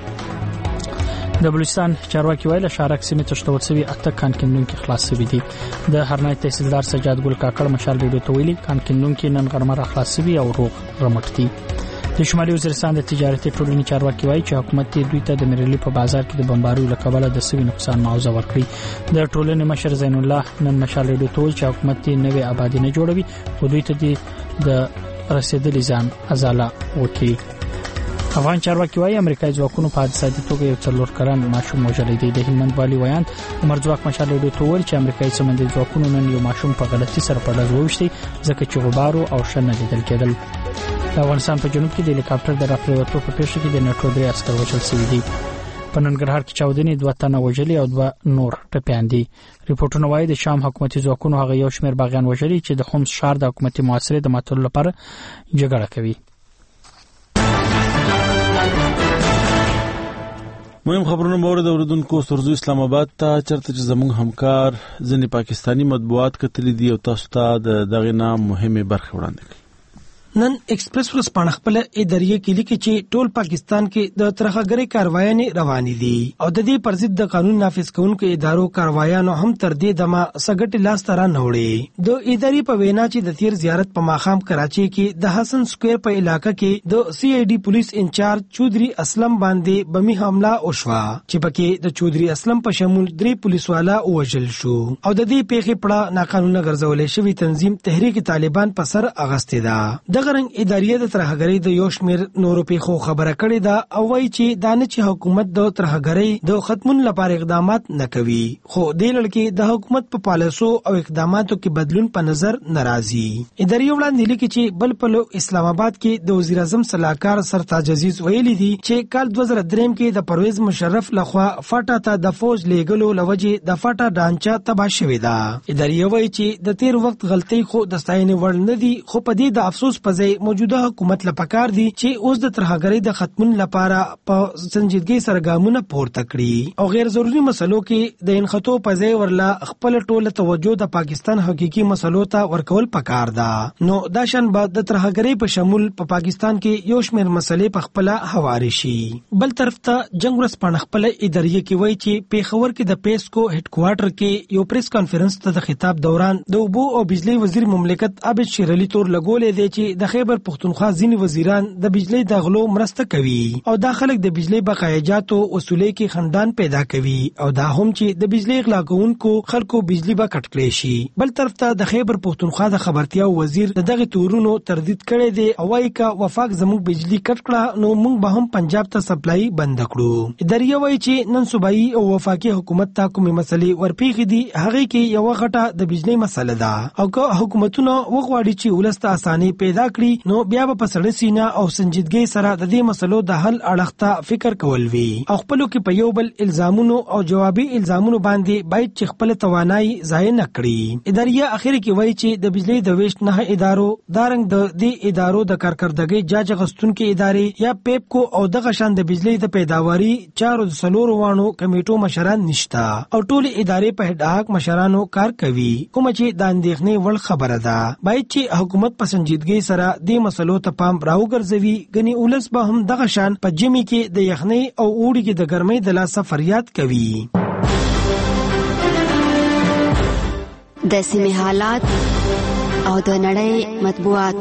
د بلوچستان چارواکي ویل شارک سیمه تشتول سوي اته کانکندون کې خلاص شوی دي. د هرنای تحصیلدار سجاد ګل کاکړ مشال ریډیو ته ویلي کانکندون کې نن غرمه خلاص شوی او روغ رمټ دي. د شمالي وزیرستان د تجارتي ټولنې چارواکي وایي چې حکومت دوی ته د میرلی په بازار کې د بمبارو لکبله د سوي نقصان معاوضه ورکړي. د ټولنې مشر زین الله نن مشال ریډیو ته ویل چې حکومت نوې آبادی نه جوړوي او دوی ته د رسیدلي ځان ازاله وکړي. افغان چارواکي وایي امریکایي ځواکونو په حادثاتي توګه یو څلور کلن ماشوم وژلی دی. د هلمند والي ویان عمر ځواک مشال ریډیو ته ویل چې امریکایي سمندري ځواکونو نن یو ماشوم په غلطي سره په ډز وویشتی ځکه چې غبارو او شنه لیدل کېدل. د افغانستان په جنوب کې د هلیکاپټر د راپریوتو په پیښه کې د نیټو 3 عسکر وژل شوي دي. په ننګرهار کې چاودنې 2 تنه وژلي او 2 نور ټپيان دي. ریپورتونه وايي د شام حکومتي ځواکونو هغه یو شمېر باغیان وژلي چې د خومس ښار د حکومتي محاصرې د ماتولو لپاره جګړه کوي. مهم خبرونه مورد اوریدونکو سرزو اسلام آباد ته چرته چې زموږ همکار ځنې پاکستانی مطبوعات کتلې دي او تاسو ته دغه نام مهمه برخه وړاندې کړي. نن ایکسپریس ورځپاڼه خپل اداري کې لیکي چې ټول پاکستان کې د ترخګری کاروایانې روانې دي او د دې پر ضد د قانون نافذ کوونکو ادارو کاروایانو هم تر دې دمه سګټ لاس تر نه وړي. د اداري په وینا چې د تیر زیارت په ماخام کراچي کې د حسن سکوير په علاقې کې د سی آی ډي پولیس انچارج چودري اسلم باندې بمی حمله وشوه چې پکې د چودري اسلم په شمول 3 پولیسوالا وژل شو او د دې پیښې پړه ناقانونه ګرځولې شوی تنظیم تحریک طالبان په سر اغستې ده. دغه رنګ ادارې د ترهګرۍ د یو شمېر نورو پیښو خبره کړې ده او وایي چې دانه چې حکومت د ترهګرۍ د ختمون لپاره اقدامات نه کوي خو د لړکې د حکومت په پالیسو او اقداماتو کې بدلون په نظر ناراضي. ادارې وړاندې لیکي چې بل په اسلام آباد کې د وزیر اعظم صلاحکار سرتاج عزیز ویلي دي چې کال 2003 کې د پرویز مشرف لخوا فاټا ته د فوج لیږلو لوجې د فاټا ډانچا تباہ شوې ده. ادارې وایي چې د تیر وخت غلطۍ خو د ستاینې وړ نه دي خو په دې د افسوس په ځای موجوده حکومت لپاره دي چې اوس د ترهګرۍ د ختمون لپاره په سنجیدګۍ سره ګامونه پورته کړي او غیر ضروري مسلو کې د انخطو په ځای ورلا خپل ټوله توجه د پاکستان حقيقي مسلو ته ورکول پکار ده. نو دا شان بعد د ترهګرۍ په شمول په پاکستان کې یو شمېر مسلې په خپل حواله شي. بل طرف ته جنگ ورځپاڼه خپل ادارې کې وایي چې پیښور کې د پیسکو هډ کوارټر کې یو پریس کانفرنس ته د خطاب دوران د اوبو او بجلی وزیر مملکت عابد شیر علي تور لګولې دی چې د خیبر پختونخوا ځینې وزیران د بجلی د غلو مرسته کوي او دا خلک د بجلی بقایجاتو وصولې کې خندان پیدا کوي او دا هم چې د بجلی غلا کوونکو خلکو بجلی به کټ کړي شي. بل طرف ته د خیبر پختونخوا د خبرتیا وزیر دغه تورونو تردید کړی دی او وايي کا وفاق زموږ بجلی کټ کړه نو موږ به هم پنجاب ته سپلای بند کړو. ادارې وایي چې نن صوبایي او وفاقي حکومت ته کومې مسلې ورپیښې دي هغه کې یو غټه د بجلی مسله ده او که حکومتونه وغواړي چې ولسته اساني پیدا کړي نو بیا به په سړه سینه او سنجیدګۍ سره د دې مسلو د حل اړخ ته فکر کول وي او خپلو کې په یو بل الزامونو او جوابي الزامونو باندې باید چې خپل توانایي ضایع نه کړي. ادارې اخر کې وایي چې د بجلی د ویش نه ادارو دارنګ د دې ادارو د کارکردګۍ جاج غستونکو ادارې یا پیپکو او دغه شان د بجلی د پیداواري چارو د سلور وانو کمیټو مشران نشته او ټول ادارې په هډاک مشرانو کار کوي کوم چې د اندېښنې وړ خبره ده. باید چې حکومت په سنجیدګۍ سره دې مسلو ته پام راوګرځوي غني اولس به هم دغه شان په جمی کې د یخنۍ او اوړي کې د ګرمۍ د لاسه فریاد کوي. د سیمې حالات او د نړۍ مطبوعات.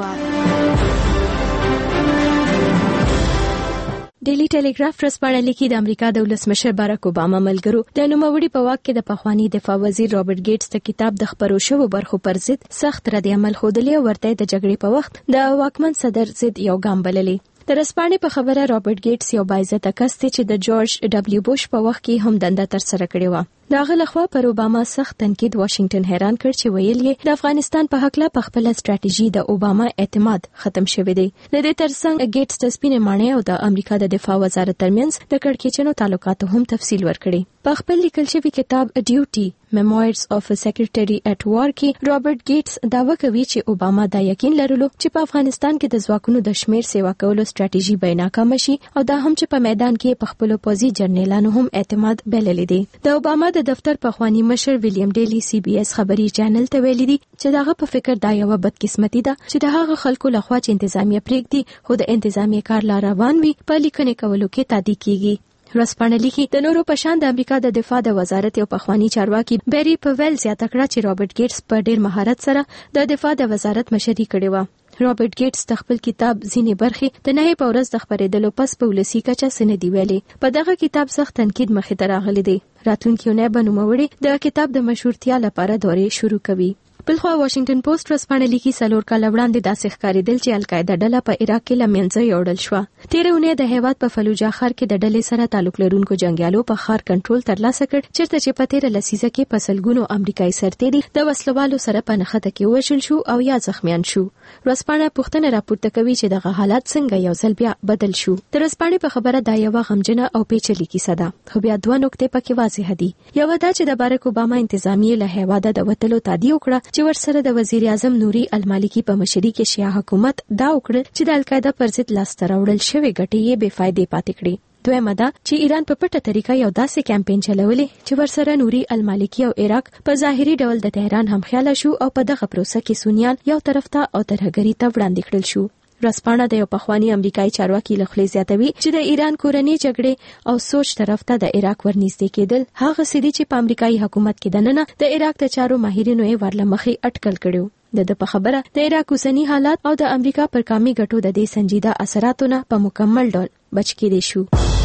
ډیلی ټیلیګراف ورځپاڼه لیکي د امریکا د ولسمشر باراک اوباما ملګرو د نوموړي په واک کې د پخوانی دفاع وزیر رابرټ ګیټس ته کتاب د خبرو شوو برخو پر ضد سخت رد عمل ښودلی او ورته د جګړې په وخت د واکمن صدر ضد یو ګام بللی. د ورځپاڼې په خبره رابرټ ګیټس یو باعزته کس دی چې د جورج ډبلیو بوش په وخت کې هم دنده ترسره کړې وه. داغه لخوا پر اوباما سخت تنقید واشنگټن حیران کړ چې ویل یې د افغانستان په حق له خپل ستراتیژي د اوباما اعتماد ختم شوی دی. د دې ترڅنګ ګیټس د سپینې ماڼۍ او د امریکا د دفاع وزارت ترمنځ د کړکېچنو تعلقاتو هم تفصیل ورکړي. په خپل لیکل شوی کتاب ډیوټي میموایرز اف ا سیکریټری اټ وار کې رابرټ ګیټس دعوه کوي چې اوباما دا یقین لرلو چې په افغانستان کې د ځواکونو د شمیر سیوا کولو ستراتیژي به ناکام شي او دا هم چې په میدان کې په خپل پوزي جرنیلانو هم اعتماد بللی دی. د اوباما د دفتر پخوانی مشر ویلیام ډیلی سی بي اس خبري چینل ته ویلي دي چې داغه په فکر دا یو بدقسمتي ده چې د هغه خلکو لخوا چې انتظامیه پریږدي خو د انتظامیه کار لا روان وي په لیکنې کولو کې تادیق کیږي. ورځپاڼه لیکي د نورو په شان د امریکا د دفاع د وزارت یو پخوانی چارواکي بیری پویل زیاته کړه چې رابرټ ګیټس په ډیر مهارت سره د دفاع د وزارت مشري کړې و. رابرټ ګیټس د خپل کتاب ځینې برخې د نه په ورځ د خبرېدلو پس په ولسی کچه سندې ویلې. په دغه کتاب سخت تنقید مخې ته راغلی دی. راتلونکي اونۍ به نوموړي د کتاب د مشهورتیا لپاره دورې شروع کوي. بلخوا واشنگټن پوسټ ورځپاڼه لیکي 4 کال وړاندې داسې ښکارېدل چې القاعده ډله په عراق کې له منځه یوړل شوه. تېره اونۍ د هیواد په فلوجا ښار کې د ډلې سره تعلق لرونکو جنګیالو په ښار کنټرول ترلاسه کړ چېرته چې په تېره لسیزه کې په سلګونو امریکایي سرتېري د وسلوالو سره په نښته کې ووژل شو او یا زخمیان شو. ورځپاڼه پوښتنه راپورته کوي چې دغه حالات څنګه یو ځل بیا بدل شو. د ورځپاڼې په خبره دا یوه غمجنه او پیچلې کیسه ده خو بیا 2 نکتې پکې واضح دي. یوه دا چې د باراک اوباما انتظامیې له هیواده د وتلو تادیه وکړه چې ورسره د وزیر اعظم نوري المالکی په مشرۍ کې شیعه حکومت دا وکړل چې د القاعده پر ضد لاسته راوړل شوې ګټې یې بې فایدې پاتې کړې. دویمه دا چې ایران په پټه طریقه یو داسې کمپاین چلولې چې ورسره نوري المالکی او عراق په ظاهري ډول د تهران همخیاله شو او په دغه پروسه کې سنیان یو طرف ته او ترهګري ته وړاندې کړل شو. ورځپاڼه د یو پخوانی امریکایي چارواکي له خولې زیاتوي چې د ایران کورنۍ جګړې او سوچ طرف ته د عراق ورنږدې کېدل هغه څه دي چې په امریکایي حکومت کې دننه د عراق د چارو ماهرینو یې ورله مخې اټکل کړو. د خبره د عراق اوسنی حالات او د امریکا پر کامي ګټو د دې سنجیده اثراتو نه په مکمل ډول بچ کېدی شو.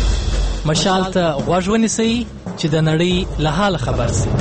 مشال ته غوږ ونیسئ چې د نړۍ له حال خبر سي.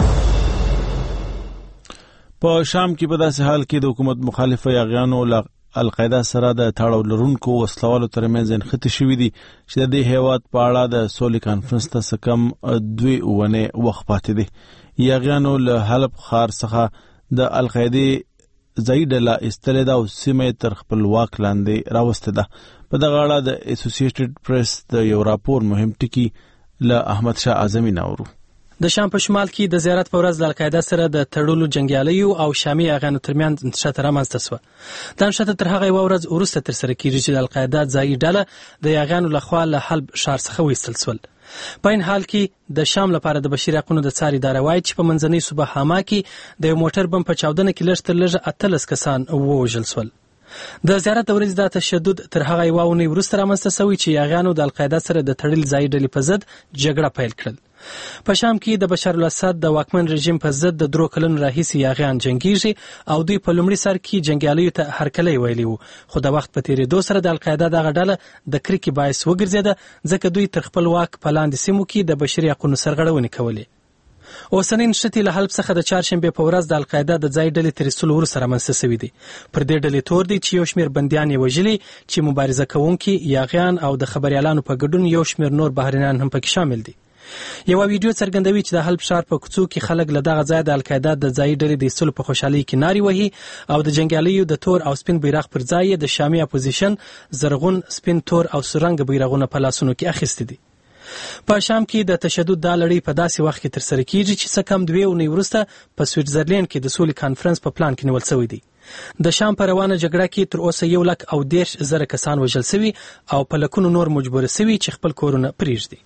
په شام کې په داسې حال کې د حکومت مخالفه یاغیانو القاعده سره د تړاو لرونکو وسلوالو ترمنځ انخته شوې دي چې د دې هیواد په اړه د سولې کانفرنس ته کم 2 اونۍ وخت پاتې دي. یاغیانو له حلب ښار څخه د القاعده ځای ډله ایستلې ده او سیمه تر خپل واک لاندې راوسته ده. په دغه اړه د اسوسییټډ پریس د یو راپور مهم ټکی له احمد شاه اعظمي ناورو. د شام په شمال کې د زیارت په ورځ د القاعده سره د تړلو جنگیالیو او شامي یاغیانو ترمنځ نښته رامنځته شوه. دا نښته تر هغه یوه ورځ وروسته ترسره کېږي چې د القاعده ځایي ډله د یاغیانو لخوا له حلب ښار څخه وایستل شول. په این حال کې د شام لپاره د بشري حقونو د څار اداره وایي چې په منځنۍ صوبه حما کې د یو موټر بم په چاودنه کې لږ تر لږه 18 کسان ووژل شول. د زیارت د ورځې دا تشدد تر هغه یوه اونۍ وروسته رامنځته شوی چې یاغیانو د القاعده سره د تړلې ځایي ډلې په ضد جګړه پیل کړل. په شام کې د بشار الاسد د واکمن رژیم په ضد د 3 کلونو راهیسې یاغیان جنگیږي او دوی په لومړي سر کې جنگیالیو ته هرکلی ویلي وو، خو د وخت په تیریدو سره د القاعده دغه ډله د کرکې باعث وګرځېده، ځکه دوی تر خپل واک په لاندې سیمو کې د بشري حقونو سرغړونې کولې. اوسنۍ نښتې له حلب څخه د چهارشنبې په ورځ د القاعده د ځای ډلې تر ایستلو وروسته رامنځته شوي دي. پر دې ډلې تور دی چې یو شمېر بندیان یې وژلي، چې مبارزه کوونکي، یاغیان او د خبریالانو په ګډون یو شمېر نور بهرنیان هم پکې شامل دي. یوه ویډیو څرګندوي چې د حلب ښار په کوڅو کې خلک له دغه ځایه د القاعده د ځایي ډلې د ایستلو په خوشحالۍ کې نارې وهي او د جنګیالیو د تور او سپین بیرغ پر ځای د شامي اپوزیشن زرغون، سپین، تور او سورنګ بیرغونه په لاسونو کې اخیستي دي. په شام کې د تشدد دا لړۍ په داسې وخت کې ترسره کیږي چې څه کم 2 اونۍ وروسته په سویټزرلینډ کې د سولې کانفرنس په پلان کې نیول شوی دی. د شام په روانه جګړه کې تر اوسه 1,10,000 کسان وژل شوي او په لکونو نور مجبور شوي چې خپل کورونه پرېږدي.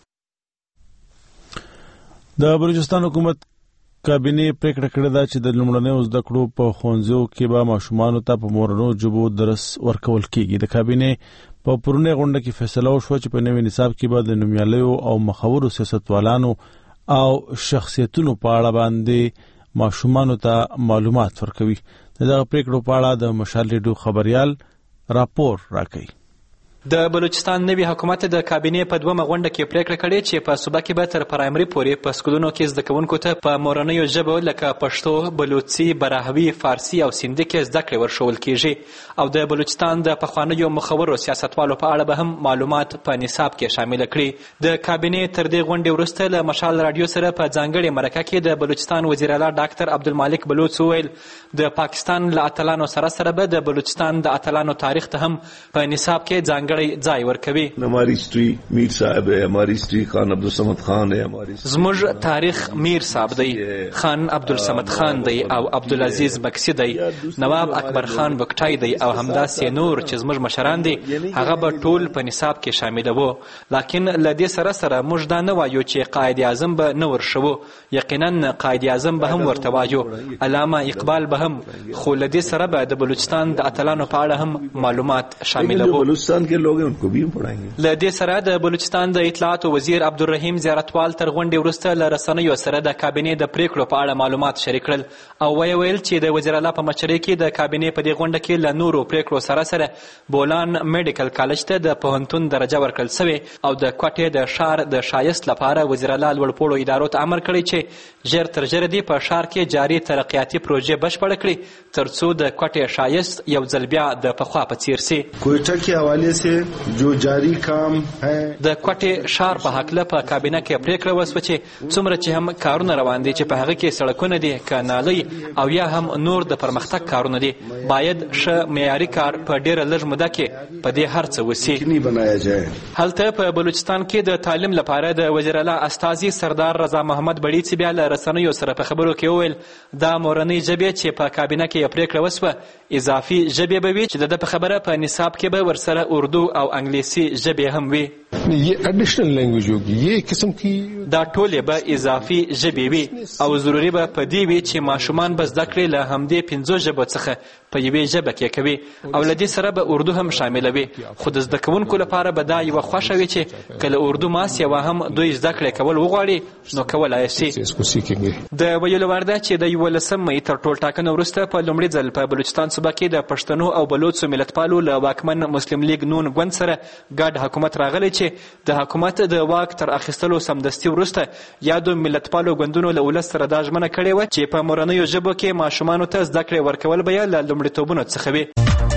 د بلوچستان حکومت کابینه پریکړه کړې ده چې د لومړنیو زده کړو په ښوونځیو کې به ماشومانو ته په مورنیو ژبو درس ورکول کیږي. د کابینه په پرونی غونډه کې فیصله وشوه چې په نوي نصاب کې به د نومیالیو او مخورو سیاستوالانو او شخصیتونو په اړه باندې ماشومانو ته معلومات ورکوي. دغه پریکړو په اړه د مشال ریډیو خبريال راپور راکوي. د بلوچستان نوي حکومت د کابینې په 2مه غونډه کې پریکړه کړې چې په صوبه کې به تر پرایمري پورې په سکولونو کې زده کوونکو ته په مورنیو ژبو لکه پښتو، بلوچي، براهوي، فارسي او سیندي کې زده کړې ورښول کیږي او د بلوچستان د پخوانیو مخورو سیاستوالو په اړه به هم معلومات په نصاب کې شامل کړي. د کابینې تر دې غونډې وروسته له مشال رادیو سره په ځانګړې مرکه کې د بلوچستان وزیر اعلی ډاکټر عبدالمالک بلوچ وویل د پاکستان له اتلانو سره به د بلوچستان د اتلانو تاریخ ته هم په نصاب کې ځانګړی ځای ورکوي. हमारी हिस्ट्री मीर साहब है, हमारी हिस्ट्री खान अब्दुलसमद खान है, हमारी زموږ تاریخ میر صاحب دی، خان عبدالصمد خان دی او عبدالعزیز بکسی دی، نواب اکبر خان بکټای دی او همداسې نور چې زموږ مشران دي هغه به ټول په نصاب کې شامل وو. لکن له دې سره موږ دا نه وایو چې قائد اعظم به نه ورشو، یقینا قائد اعظم به هم ورته وایو، علامه اقبال به هم، خو له دې سره به د بلوچستان د اتلانو په اړه هم معلومات شامل وو. بلوچستان کې لوگ ان کو بھی پڑھائیں. له دې سره د بلوچستان د اطلاعات وزیر عبدالرحیم زیارتوال تر غونډې وروسته له رسنیو سره د کابینې د پریکړو په اړه معلومات شریک کړل او ویل چې د وزیر اعلی په مشرۍ کې د کابینې په دې غونډه کې له نورو پریکړو سره بولان میډیکل کالج ته د پوهنتون درجه ورکړل شوې او د کوټې د ښار د ښایست لپاره وزیر اعلی لوړپوړو ادارو ته امر کړی چې ژر تر ژره دې په ښار کې جاري ترقیاتي پروژې بشپړه کړي ترڅو د کوټې ښایست یو ځل بیا د پخوا په څیر سي. کوټه کې حواله سه جو جاری کام ہے. د کوټې ښار په هکله په کابینه کې پریکړه وشوه چې څومره چې هم کارونه روان دي چې په هغه کې سړکونه دي، کانالۍ او یا هم نور د پرمختګ کارونه دي، باید ښه معیاري کار په ډیره لږ موده کې په دې هر څه وسي. هلته په بلوچستان کې د تعلیم لپاره د وزیر اعلی استازي سردار رضا محمد بړیڅ بیا له رسنیو سره په خبرو کې وویل دا مورنۍ ژبې چې په کابینه کې پریکړه وشوه اضافي ژبې به وي چې د په خبره په نصاب کې به ورسره اردو او انګلیسي ژبې هم وي. یہ ایڈیشنل لینگویج ہوگی، یہ قسم کی دا ټولې به اضافي ژبې وي او ضروري به په دې وي چې ماشومان به زده کړې له همدې 5 ژبو څخه په یوې ژبه کې کوي او له دې سره به اردو هم شاملوي. خو د زده کوونکو لپاره به دا یوه خوښه وي چې کله اردو ماس یوه هم دوی زده کړې کول وغواړي نو کولی شي. د ویلو وړ ده چې د 11 مۍ تر ټولټاکنو وروسته په لومړي ځل په بلوچستان صوبه کې د پښتنو او بلوڅو ملتپالو له واکمن مسلم لیگ نون ګوند سره ګډ حکومت راغلی چې د حکومت د واک تر اخیستلو سمدستي وروسته یادو ملتپالو ګوندونو له ولس سره دا ژمنه کړې وه چې په مورنیو ژبو کې ماشومانو ته زده کړې ورکول به یې له لومړیتوبونو څخه وي.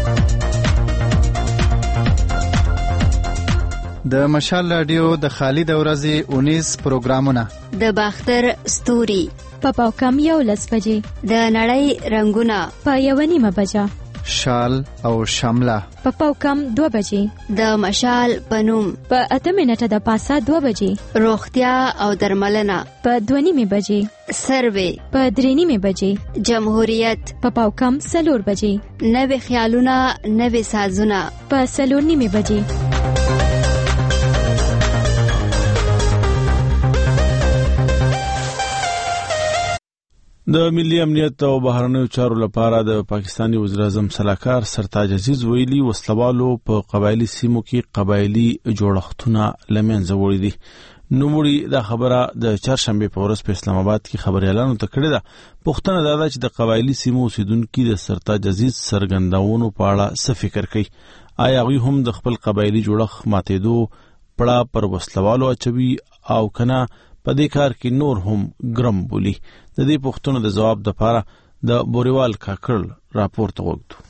د مشال رادیو د خالد ورځې 19 پروګرامونه د باختر ستوري په پاوکم 11 بجې، د نړۍ رنگونه په 1:30 بجه، شال او شمله په پاوکم 2 بجې، د مشال پنوم په 8 منټه د پاسه 2 بجې، روغتیا او درملنه په 2:30 بجې، سروې په 3:30 بجې، جمهوریت په پاوکم 4 بجې، نوې خیالونه نوې سازونه په 4:30 بجې. د ملي امنیت او بهرنیو چارو لپاره د پاکستاني وزیر اعظم سلاکار سرتاج عزیز ویلي وسلوالو په قبایلی سیمو کې قبایلی جوړښتونه لمنځه وړي دي. نوموړي دا خبره د چهارشنبه په ورځ په اسلام آباد کې خبريالانو ته کړې ده. پوښتنه دا ده چې د قبایلی سیمو اوسیدونکو د سرتاج عزیز سرګنداونو په اړه څه فکر کوي. آیا هغوی هم د خپل قبایلی جوړښت ماتېدو پړه پر وسلوالو اچوي او کنه په دې کار کې نور هم ګرم بولی؟ د دې پوښتنو د جواب لپاره د بوريوال کاکړ راپور ته وګورئ.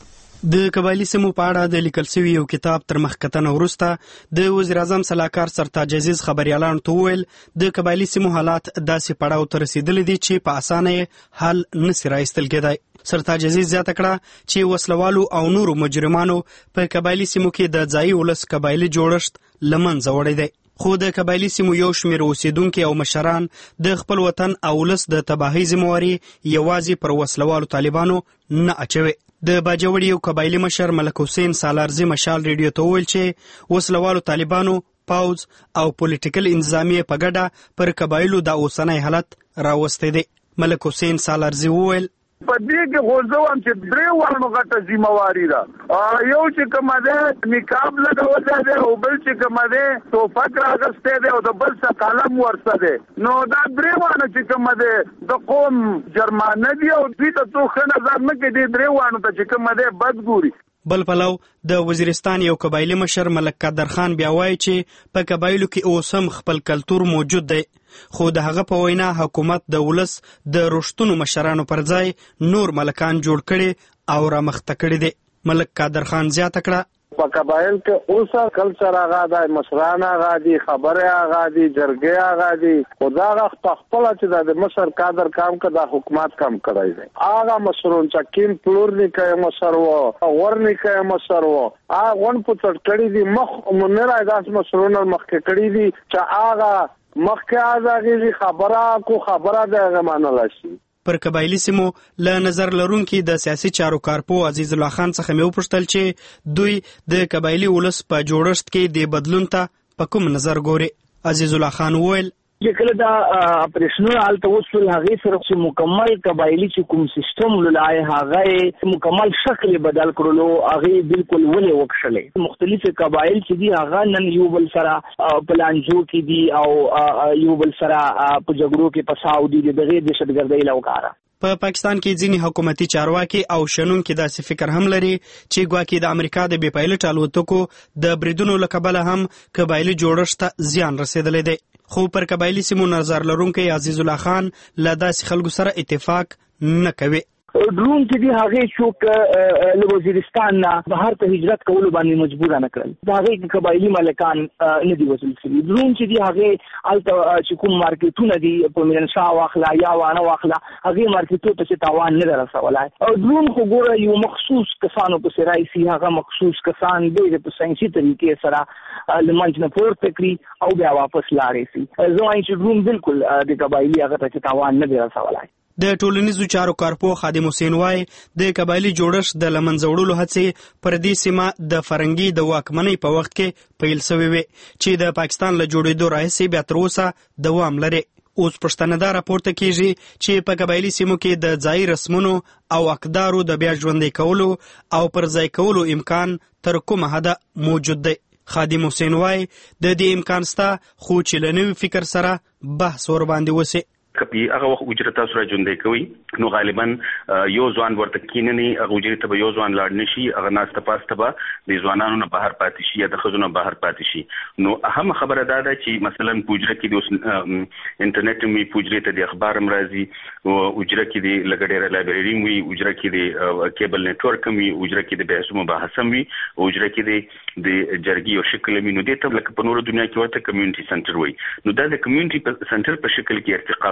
د قبایلی سیمو په اړه د لیکل شوی یو کتاب تر مخکتنه وروسته د وزیر اعظم سلاکار سرتاج عزیز خبريالانو ته وویل د قبایلی سیمو حالات داسې پړاو ته رسیدلي دي چې په اسانه حل نشي راایستل کېدای. سرتاج عزیز زیاته کړه چې وسلوالو او نورو مجرمانو په قبایلی سیمو کې د ځایي ولس قبایلی جوړښت لمنځه وړی دی. خو د قبایلی سیمو یو شمېر اوسیدونکي او مشران د خپل وطن او ولس د تباهۍ ذمہواري یوازې پر وسلوالو طالبانو نه اچوي. د باجوړي یو قبایلی مشر ملک حسین سالارزي مشال ریډیو ته وویل چې وسلوالو طالبانو پاوز او پولیټیکل انتظامیه په ګډه پر قبایلو د اوسنۍ حالت راوستي دي. ملک حسین سالارزي وویل په دې کې غوځوم چې درې وانو غټه ذمہواری ده. یو چې کوم ده نقاب لګول دی او بل چې کوم ده توفک راغسته دی او د بل څه قلم ورسته دی. نو دا درې وانو چې کوم ده د قوم جرمانه دی او دوی ته څه نظر نه کوي. درې وانو ته چې کوم ده بدګوري. بل پلو د وزیرستان یو قبایلی مشر ملک قادر خان بیا وایي چې په قبایلو کې اوس هم خپل کلتور موجود دی، خو د هغه په وینا حکومت د ولس د رښتونو مشرانو پر ځای نور ملکان جوړ کړي او رامخته کړي دي. ملک قادر خان زیاته کړه په قبایل کې اوسه کلچر هغه د مشران هغه دي، خبره هغه دي، جرګه هغه دي. خدا هغه خپل چې د مشر قادر کام کړه د حکومت کم کړی دی. هغه مشرون چې کیم پلور نه کوي مشر وو ور نه کوي مشر وو هغه ون پټ کړی دي. مخ منره داس مشرون مخ کې کړی دي چې هغه مخکې ازاغي خبره کو خبره د غمانه شي. پر قبایلی سیمو له نظر لرونکي د سیاسي چارو کارپو عزیز الله خان څخه مې وپوښتل چې دوی د قبایلی ولس په جوړښت کې د بدلون ته په کوم نظر ګوري. عزیز الله خان وویل چې کله دا اپریشنونه حالت وصول هغه سره چې مکمل قبایلی چې کوم سیستم لای هغه مکمل شکل بدل کړلو هغه بالکل ولې وکړلې. مختلف قبایل چې دي هغه نن یو بل سره پلانجو کې دي او یو بل سره په جګړو کې پساو دي د غیر دهشتګردۍ لوکاره. په پاکستان کې ځینی حکومتي چارواکي او شنونکي داسې فکر هم لري چې ګواکې د امریکا د بې پایلټ الوتکو د بریدونو له کبله هم قبایلی جوړښت ته زیان رسیدلی دی. خو پر قبایلی سیمو نظر لرونکی عزیز الله خان له داسې خلکو سره اتفاق نه کوي. ډرون چې دی هغه څوک له وزیرستان نه بهر ته هجرت کولو باندې مجبور نه کړل. دا هغه قبایلی مالکان نه دی وصول شوی. ډرون چې دی هغه الته چې کوم مارکیټونه دي په ملنشا واخلا یا وانه واخلا هغه مارکیټو ته تاوان نه رسولای. او ډرون خو ګوره یو مخصوص کسانو په سرای سي هغه مخصوص کسان دی په ساينسي طریقې سره لمنځ نه پورته کړی او بیا واپس لاړې سي. زه وایم چې ډرون بالکل د قبایلی هغه ته تاوان نه رسولای. د ټولنیزو چارو کارپو خادم حسین وای د قبایلی جوړښت د لمنځه وړلو هڅې پر دې سیمه د فرنګي د واکمنۍ په وخت کې پیل شوې وي چې د پاکستان له جوړېدو راهیسې بیا تر اوسه دوام لري. اوس پښتنه دا راپورته کیږي چې په قبایلی سیمو کې د ځای رسمونو او اقدارو د بیا ژوندۍ کولو او پر ځای کولو امکان تر کومه حده موجود دی. خادم حسین وای د دې امکان شته خو چې له نوي فکر سره بحث ور باندې وسي. کپی هغه وخت اجرتا سره ژوندې کوي نو غالبا یو ځوان ورته کیننی هغه اجرت به یو ځوان لاړ نشي هغه ناسته پاسته به د ځوانانو نه بهر پاتې شي یا د خزونه بهر پاتې شي. نو اهم خبره دا ده چې مثلا پوجره کې د انټرنیټ می پوجره ته د اخبار مرضی او اجره کې د لګډېره لایبرری وي اجره کې د کیبل نتورک وي اجره کې د بحث مباحثه وي اجره کې د جرګي او شکل می نو د ته لکه په نورو دنیا کې ورته کمیونټي سنټر وي. نو دا د کمیونټي سنټر په شکل کې ارتقا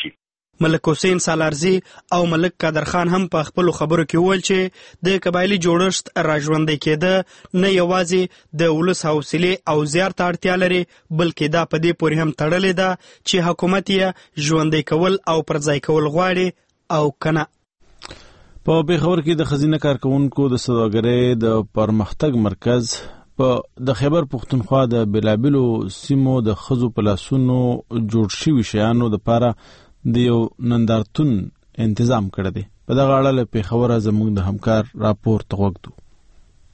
ملک حسین سالارزي او ملک قادر خان هم په خپل خبرو کې وویل چې د قبایلی جوړښت راژوندی کېده نه یوازې د ولس حوصله او زیار ته اړتیا لري بلکې دا په دې پورې هم تړلې ده چې حکومت یې ژوندی کول او پرځای کول غواړي او کنه. په پیښور کې د خزینه کارکونکو د سوداګرۍ د پرمختګ مرکز په د خیبر پښتونخوا د بلابلو سیمو د خزو پلاسونو جوړ شوي شیانو د لپاره د یو نندارتون تنظیم کړی دی. په دغه اړه له پیښور زموږ د همکار راپور ته وګورئ.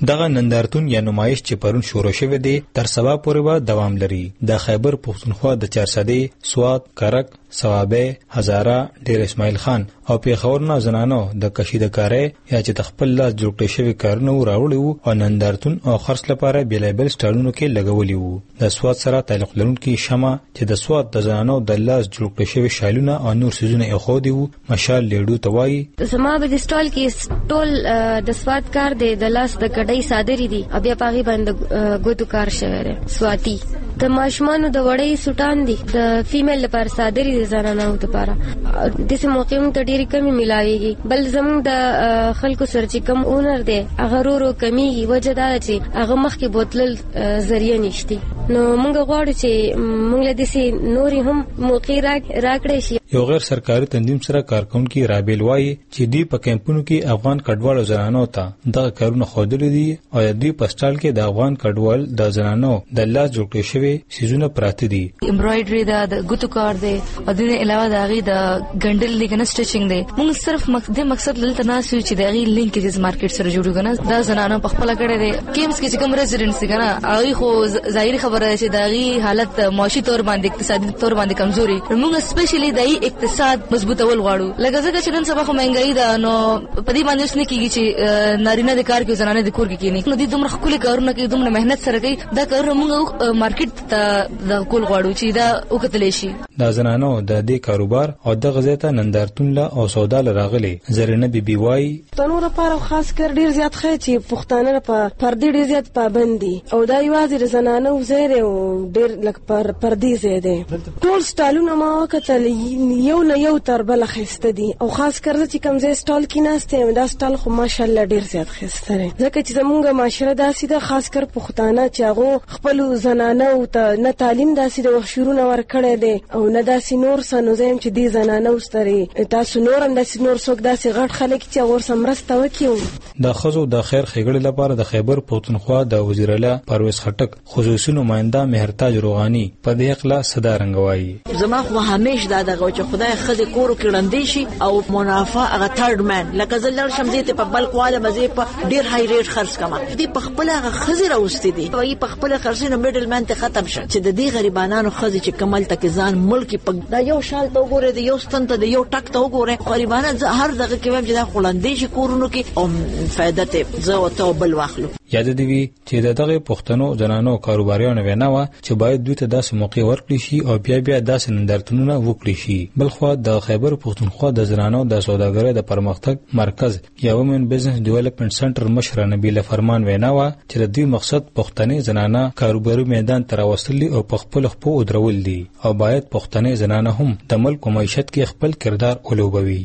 دغه نندارتون یا نمایش چې پرون شروع شوی دی تر سبا پورې به دوام لري. د خیبر پښتونخوا د چارسدې، سوات، کرک، ثوابه، هزاره، ډیر اسماعیل خان او پیښور نه زنانو د کشیدکارۍ یا چې د خپل لاس جوړ کړي شوی کارونه راوړي وو او نندارتون او خرڅ لپاره بیلابل سټالونو کې لګولي وو. د سوات سره تعلق لرونکي شمع چې د سوات د زنانو د لاس جوړ کړي شوی شالونه او نور سيزونه یې خو دی وو مشال لیډو توای زما به د سټال کې ټول د سوات کار دی، د لاس د کډۍ صادري دي، بیا پاغي باندې ګوتو کار شوی دی سواتی. د ماشومانو د وړۍ سټان دي د فیمیل لپاره صادري دي، زنانو لپاره د سه موقعونو ته ډېری کمی ملاويږي. بل زموږ د خلکو سره چې کم اونر دی هغه ورو کمیږي، وجه دا چې هغه مخکې بوتل ذریعہ نشتی. نو موږ غواړو چې موږ له دې نوري هم موقع راکړې شي. یو غیر سرکاري تنظیم سره کارکونکي رابل وایي چې دی په کمپونو کې افغان کډوالو زنانو ته دغه کارونه خوندل دي او دوی په سټال کې د افغان کډوال د زنانو د لاس جوړ کړي شوی سيزونه پراته دي. امبرايډري دا د ګوتو کار دی او د علاوه د هغه د ګنډل لیکنه سټیچینګ دی. موږ صرف مقصد دلته نه سوي چې د هغه لینکیجز مارکیټ سره جوړو کنه. دا زنانو په خپل کړه دي کیمز کې کوم ریزیډنټس کنه هغه خو ظاهري خبره ده چې د هغه حالت معاشي تور باندې اقتصادي تور باندې کمزوري. موږ سپیشلی د اقتصاد مضبوطول غواړو. لکه ځکه چې نن سبا خو مهنګای ده نو په دې باندې وسنه کیږي چې نارینه د کار کې زنانه د کور کې کینی. نو دې دومره خپل کارونه کوي، دومره مهنت سره کوي. دا کار موږ مارکیټ ته د کول غواړو چې دا وکتل شي. دا زنانو د دې کاروبار او د غزته نندارتون له او سودا لراغلي زرینه بي وای تنور لپاره خاص کر ډیر زیات خې چې پښتانه په پردې ډیر زیات پابندي او دا یوازې زنانو زیره او ډیر لک پر پردې زیاده. ټول سټالونه ما وکتل یو نه یو تر بل خسته دي او خاص کر چې کوم ځای سټال کې نهسته دا سټال خو ماشاءالله ډیر زیات خسته دی. ځکه چې زمونږ معاشره داسې ده خاص کر پښتانه چې هغه خپل زنانو ته نه تعلیم داسې د وښورونه ورکړی دی او نه داسې نور سنو زم چې دي زنانو ستري تاسو نور هم داسې نور څوک داسې غټ خلک چې ور سمرسته وکيو. د خزو د خیر خېګړې لپاره د خیبر پښتونخوا د وزیر اعلی پرویز خټک خصوصي نماینده مهرتاج روغانی په دې اخلا صدا رنگوي. زما خو همیش دا دغه چې خدای خزه کورو کې وړاندې شي او منافع هغه ثرد مین لکه زلر شمزه ته په بلک واله مزه په ډیر های ریټ خرڅ کما دي په خپل هغه خزه راوستي دي او په خپل خرڅینه میډل مین ته ختم شي چې د دې غریبانو خزه چې کمل تک ځان ملک په دا یو شال ته وګوره د یو ستن ته د یو ټک ته وګوره غریبانو هر دغه کې ویم چې دا خلندې شي کورونو کې او فائدہ ته زه او ته بل واخلو. یاد دی وی چې دغه پښتنو زنانو کاروباریانو ویناوه چې باید دوی ته داسې موقع ورکړي شي او بیا داسې نندارتونونه وکړي شي. بلخو د خیبر پښتونخوا د زنانو د سوداګرۍ د پرمختګ مرکز یا وومن بزنس ډیولپمنٹ سنټر مشر نبیله فرمان ویناوه چې د دې مقصد پښتني زنانه کاروباري میدان ته راوستل او په خپل خپل ودرول دي او باید پښتني زنانه هم د ملک او معیشت کې خپل کردار ولوبوي.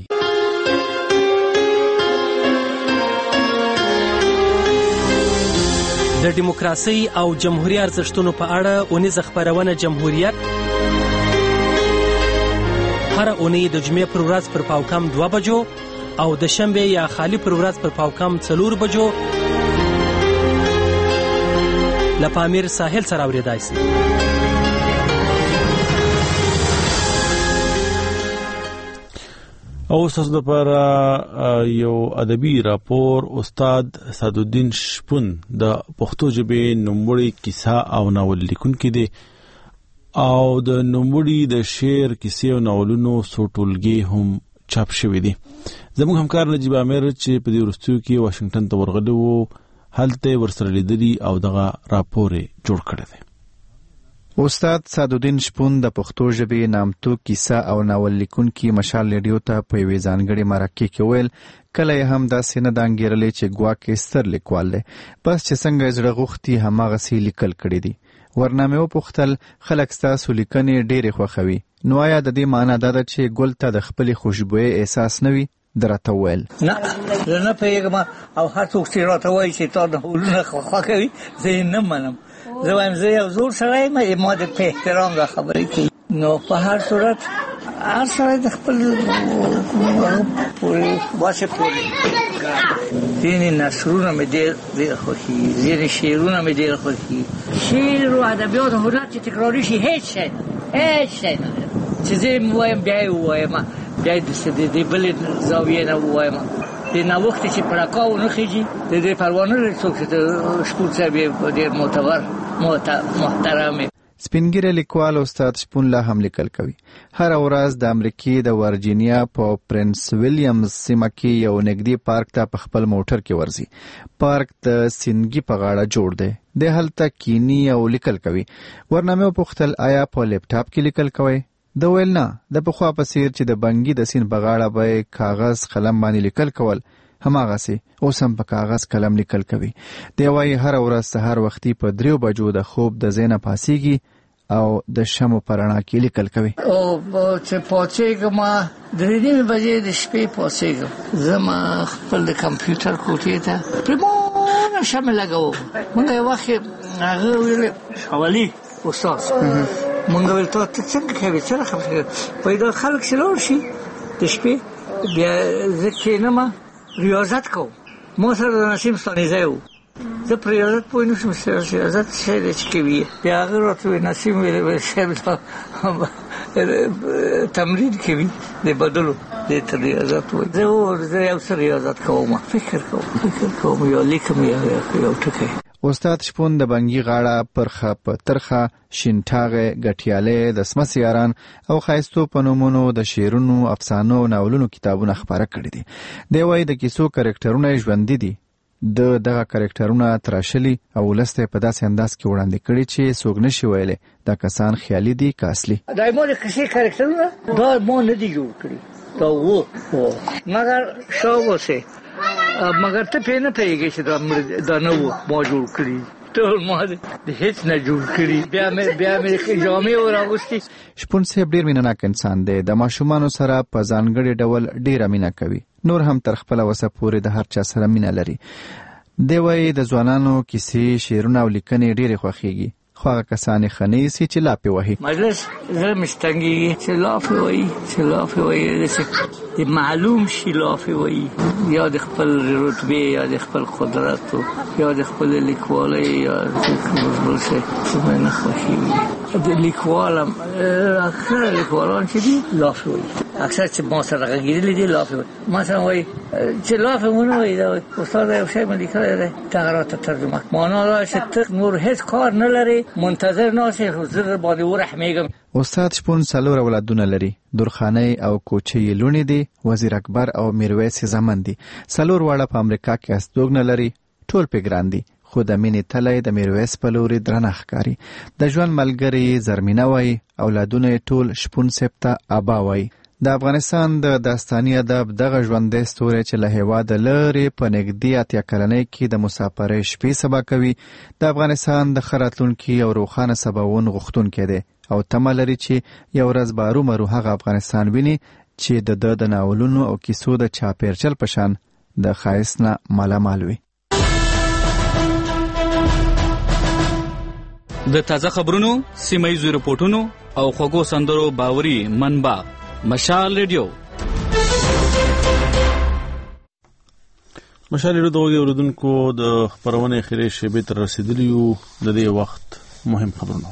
د دیموکراسي او جمهوریت ارزښتونو په اړه اونیزه خبرونه جمهوریت هر اونۍ د جمعې پر ورځ پر پاوکم 2 بجو او د شنبه یا خالی پر ورځ پر پاوکم 4 بجو لپامیر ساحل سره اوریدای شي. او تاسو د پر یو ادبي راپور استاد سعدالدین شپون د پښتو ژبې نوموړی کیسه او ناول لیکونکی دی او د نوموړي د شعر کیسې او ناولونو څوټولګي هم چاپ شوی دی. زموږ همکار نجیب امیر چې په دې وروستیو کې واشنگټن ته ورغلی وو هلته ورسره لیدلی او دغه راپور جوړ کړی دی. استاد سعدالدین شپون د پښتو ژبې نامتو کیسه او ناول لیکونکي مشال ریډیو ته په یوې ځانګړې مرکه کې ویل کله هم داسې نه دانګېرلې چې ګواکې ستر لیکوال دی بس چې څنګه زړه غوښتي هماغسې لیکل کړي دي. ورنامه وپوښتل خلک ستاسو لیکنې ډېرې خوښوي نو آیا د دې معنی دا ده چې ګل ته د خپلې خوشبویۍ احساس نه وي؟ درته ویل نه زه نه پوهېږم او هر څوک چې راته وایي چې تا ناولونه خوښوي زه یې نه منم. زه وایم زه یو زوړ سړی یم ما د په احترام دا خبرې کوي. نو په هر صورت هر سړی د خپل پورې واسه پورې ځینې نثرونه مې ډېر خوښېږي ځینې شعرونه مې ډېر خوښېږي. شعر او ادبیات او هنر چې تکراري شي هیڅ شی نه چې زه یې ووایم بیا یې ووایم بیا یې د بلې زاویې نه ووایم د نوښت چې پړکاو نه خيږي د دې پروانه لري څوک چې شپون صاحب ډېر معتبر محترم. سپینګیره لیکوال استاد شپون لا هم لیکل کوي. هر ورځ د امریکای د ورجینیا په پرنس ویلیامز سیمه کې یو نږدې پارک ته په خپل موټر کې ورځي. پارک د سینګي په غاړه جوړ دی. د هلته کینی او لیکل کوي. ورنامه پوښتل آیا په لپټاپ کې لیکل کوي؟ د ویل نه، د پخوا په څیر چې د بنګي د سین په غاړه به کاغذ قلم باندې لیکل کول، هماغسې اوس هم په کاغذ قلم لیکل کوي. دی وايي هر ورځ سهار وختي په 3 بجو د خوب د ځینه پاسيږي او د شمو پرانا کې لیکل کوي. او چې پاتېږم 3 بجې د شپې پاتېږم، زما خپل د کمپیوټر کوټې ته پرمونه شمه لګاو. مونږ یو وخت هغه ویل حوالی استاد مونږ ول ته څنګه کوي څنګه خبره پیدا خلک شلور شي د شپې بیا ځکه نه ما ریاضت کوم. مو سره د نسیم ستانیزه یو زه پر ریاضت پوه نشم. ریاضت څه دی چې کوي؟ بیا هغه راته نسیم ویل شیب تمرین کوي د بدلو د ریاضت وایي. زه یو څه ریاضت کوم، فکر کوم یا لیکم یا ټکی. استاد شپون د بنګي غاړه پرخه په ترخه شینټاغه غټیاله د سمسیاران او خایستو پنومونو د شیرونو افسانو ناولونو کتابونه خبره کړی دي. دی وايي د کیسو کریکټرونه ژوند دي. دغه کریکټرونه تراشلي او لسته په داسې انداز کې وړاندې کړي چې څوک نشي ویلي دا کسان خیالي دي که اصلي. دا مو د کیسې کریکټرونه دا مو نه دي جوړ کړی، دا وو مګر شاوسه مګر ته پېنه پیږي چې دا نه وو ما جوړ کړی. ټول ما د هیڅ نه جوړ کړی. بیا مې جامې وراغوستي. شپون صاحب ډیر مینهناک انسان دی. د ماشومانو سره په ځانګړي ډول ډیره مینه کوي. نور هم تر خپل وسه پورې د هر چا سره مینه لري. دی وايي د ځوانانو کیسې، شعرونه او لیکنې ډیرې خوښیږي. خو هغه کسان یې ښه نه ایسي چې لاپې وهي. مجلس زه مستنګېږي چې لاپې وایي د معلوم شي لاپې وایي، یا د خپل رتبې یا د خپل قدرت یا د خپل لیکوالۍ یا د بل څه څه نه خوښېږي. د لیکوالم اکثره لیکوالان چې دي لاپې وایي، اکثر چې ما سره غږېدلي دي لاپې وایي. مثلا وایي چې لاپې ونه وایي دا استاد یو شی مې لیکلی دی هغه راته ترجمه معنا دا چې ته نور هېڅ کار نه لرې، منتظر ناسې زه باندې ورحمېږم. استاد شپون 4 اولادونه لري. درخانۍ او کوچۍ لونې دي. وزیر اکبر او میرویس زمن دي. 4 واړه په امریکا کې استوګنه لري. ټول په ګران دي. خو د مینې تله د میرویس په لوري درنه ښکاري. د ژوند ملګری زرمینه وایي اولادونه ټول شپون صاحب ته ابا وایي. د افغانستان د داستاني ادب دغه ژوندی ستوری چې له هېواده لرې په نږدې 80 کلنۍ کې د مسافرۍ شپې سبا کوي، د افغانستان د ښه راتلونکي او روښانه سباوون غوښتونکی دی او تمه لري چې یو ورځ به ارومرو هغه افغانستان ویني چې د ناولونو او کیسو د چاپېرچل په شان د ښایست نه مالامال وي. د تازه خبرونو، سیمه ییزو رپورټونو او خوږو سندرو باوري منبع مشال ریډیو. مشال ریډیو د اوریدونکو د خبرونه خیرې شیبې تر رسیدلی یو د دې وخت مهم خبرونه.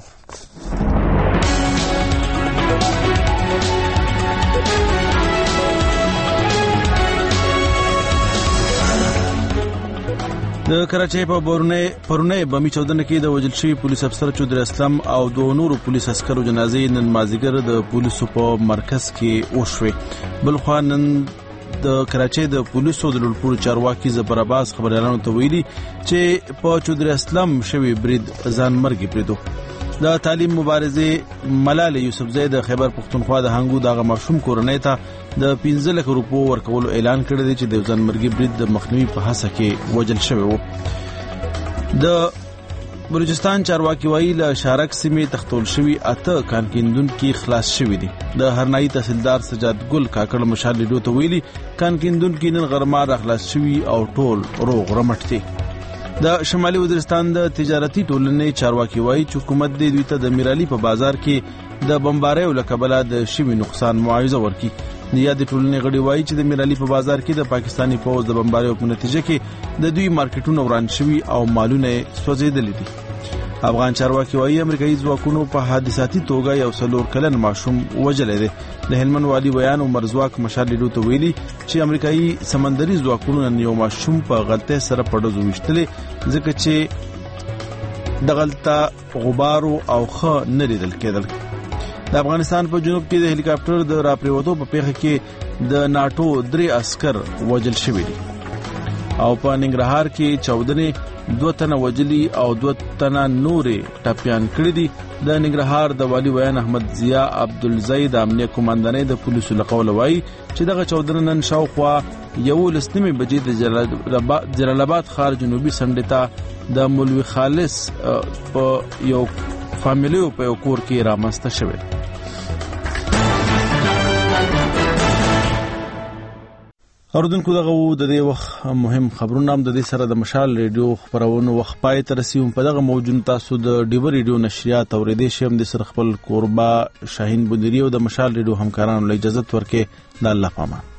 د کراچۍ په پرونه بمی چودنه کې د وژل شوي پولیس افسر چودري اسلام او 2 نورو پولیس عسکرو جنازې نن مازیګر د پولیسو په مرکز کې وشوې. بل خوا نن د کراچۍ د پولیسو د لوړپوړو چارواکي ظفر عباس خبريالانو ته ویلي چې په چودري اسلام شوی برید ځان مرګي بریدو. د تعلیم مبارزه ملاله یوسفزۍ د خیبر پښتونخوا د هنګو دغه ماشوم کورنۍ ته د 15 لک روپو ورکولو اعلان کړی دی چې د ځان مرګي برید د مخنیوي په هڅه کې وژل شوی و. د بلوچستان چارواکي وایي له شارک سیمې تختول شوی 8 کانکیندونکو خلاص شوی دي. د هرنایي تحصیلدار سجاد ګل کاکړ مشال لیدو ته ویلي کانکیندونکو نن غرمه راخلاص شوی او ټول روغ رمټ دي. د شمالي وزیرستان د تجارتي ټولنې چارواکي وایي چې حکومت د دوی ته د میرالي په بازار کې د بمباریو لکبله د شوی نقصان معاوضه ورکړي. د یاد ټولنې غړي وایي چې د میرالي په بازار کې د پاکستانی پوځ د بمباریو په نتیجه کې د دوی مارکیټونه وران شوي او مالونه سوځېدلي دي. افغان چارواکي وايي امریکایي ځواکونو په حادثاتي توګه یو 4 کلن ماشوم وژلی دی. د هلمند والي بیان عمر ځواک مشال لیدو ته ویلي چې امریکایي سمندري ځواکونو نن یو ماشوم په غلطۍ سره په ډزو ویشتلی ځکه چې د غلطه غبارو او خه نه لیدل کېدل. د افغانستان په جنوب کې د هلیکاپټر د راپریوتو په پیښه کې د ناتو 3 عسكر وژل شوي دي او په ننګرهار کې 14 2 تنه وژلي او 2 تنه نورې ټپيان کړي دي. د ننګرهار د والی بیان احمد ضیا عبدالزید امنیه کمانډنۍ د پولیسو لقول وایي چې دغه 14 نن شاوخوا 11 بجې د جلال آباد ښار جنوبي سنډې ته د مولوي خالص په یو فامیلیو په یو کور کې رامنځته شوی. اوردونکو دغه د دې وخت مهم خبرونه هم د دې سره د مشال ریډیو خبرونو وخت پای ته رسیدو. په دغه موجود تاسو د ډیو ریډیو نشریات اوریدې شم د سر خپل قربا شاهین بندری او د مشال ریډیو همکارانو له اجازه ورکې د الله پامان.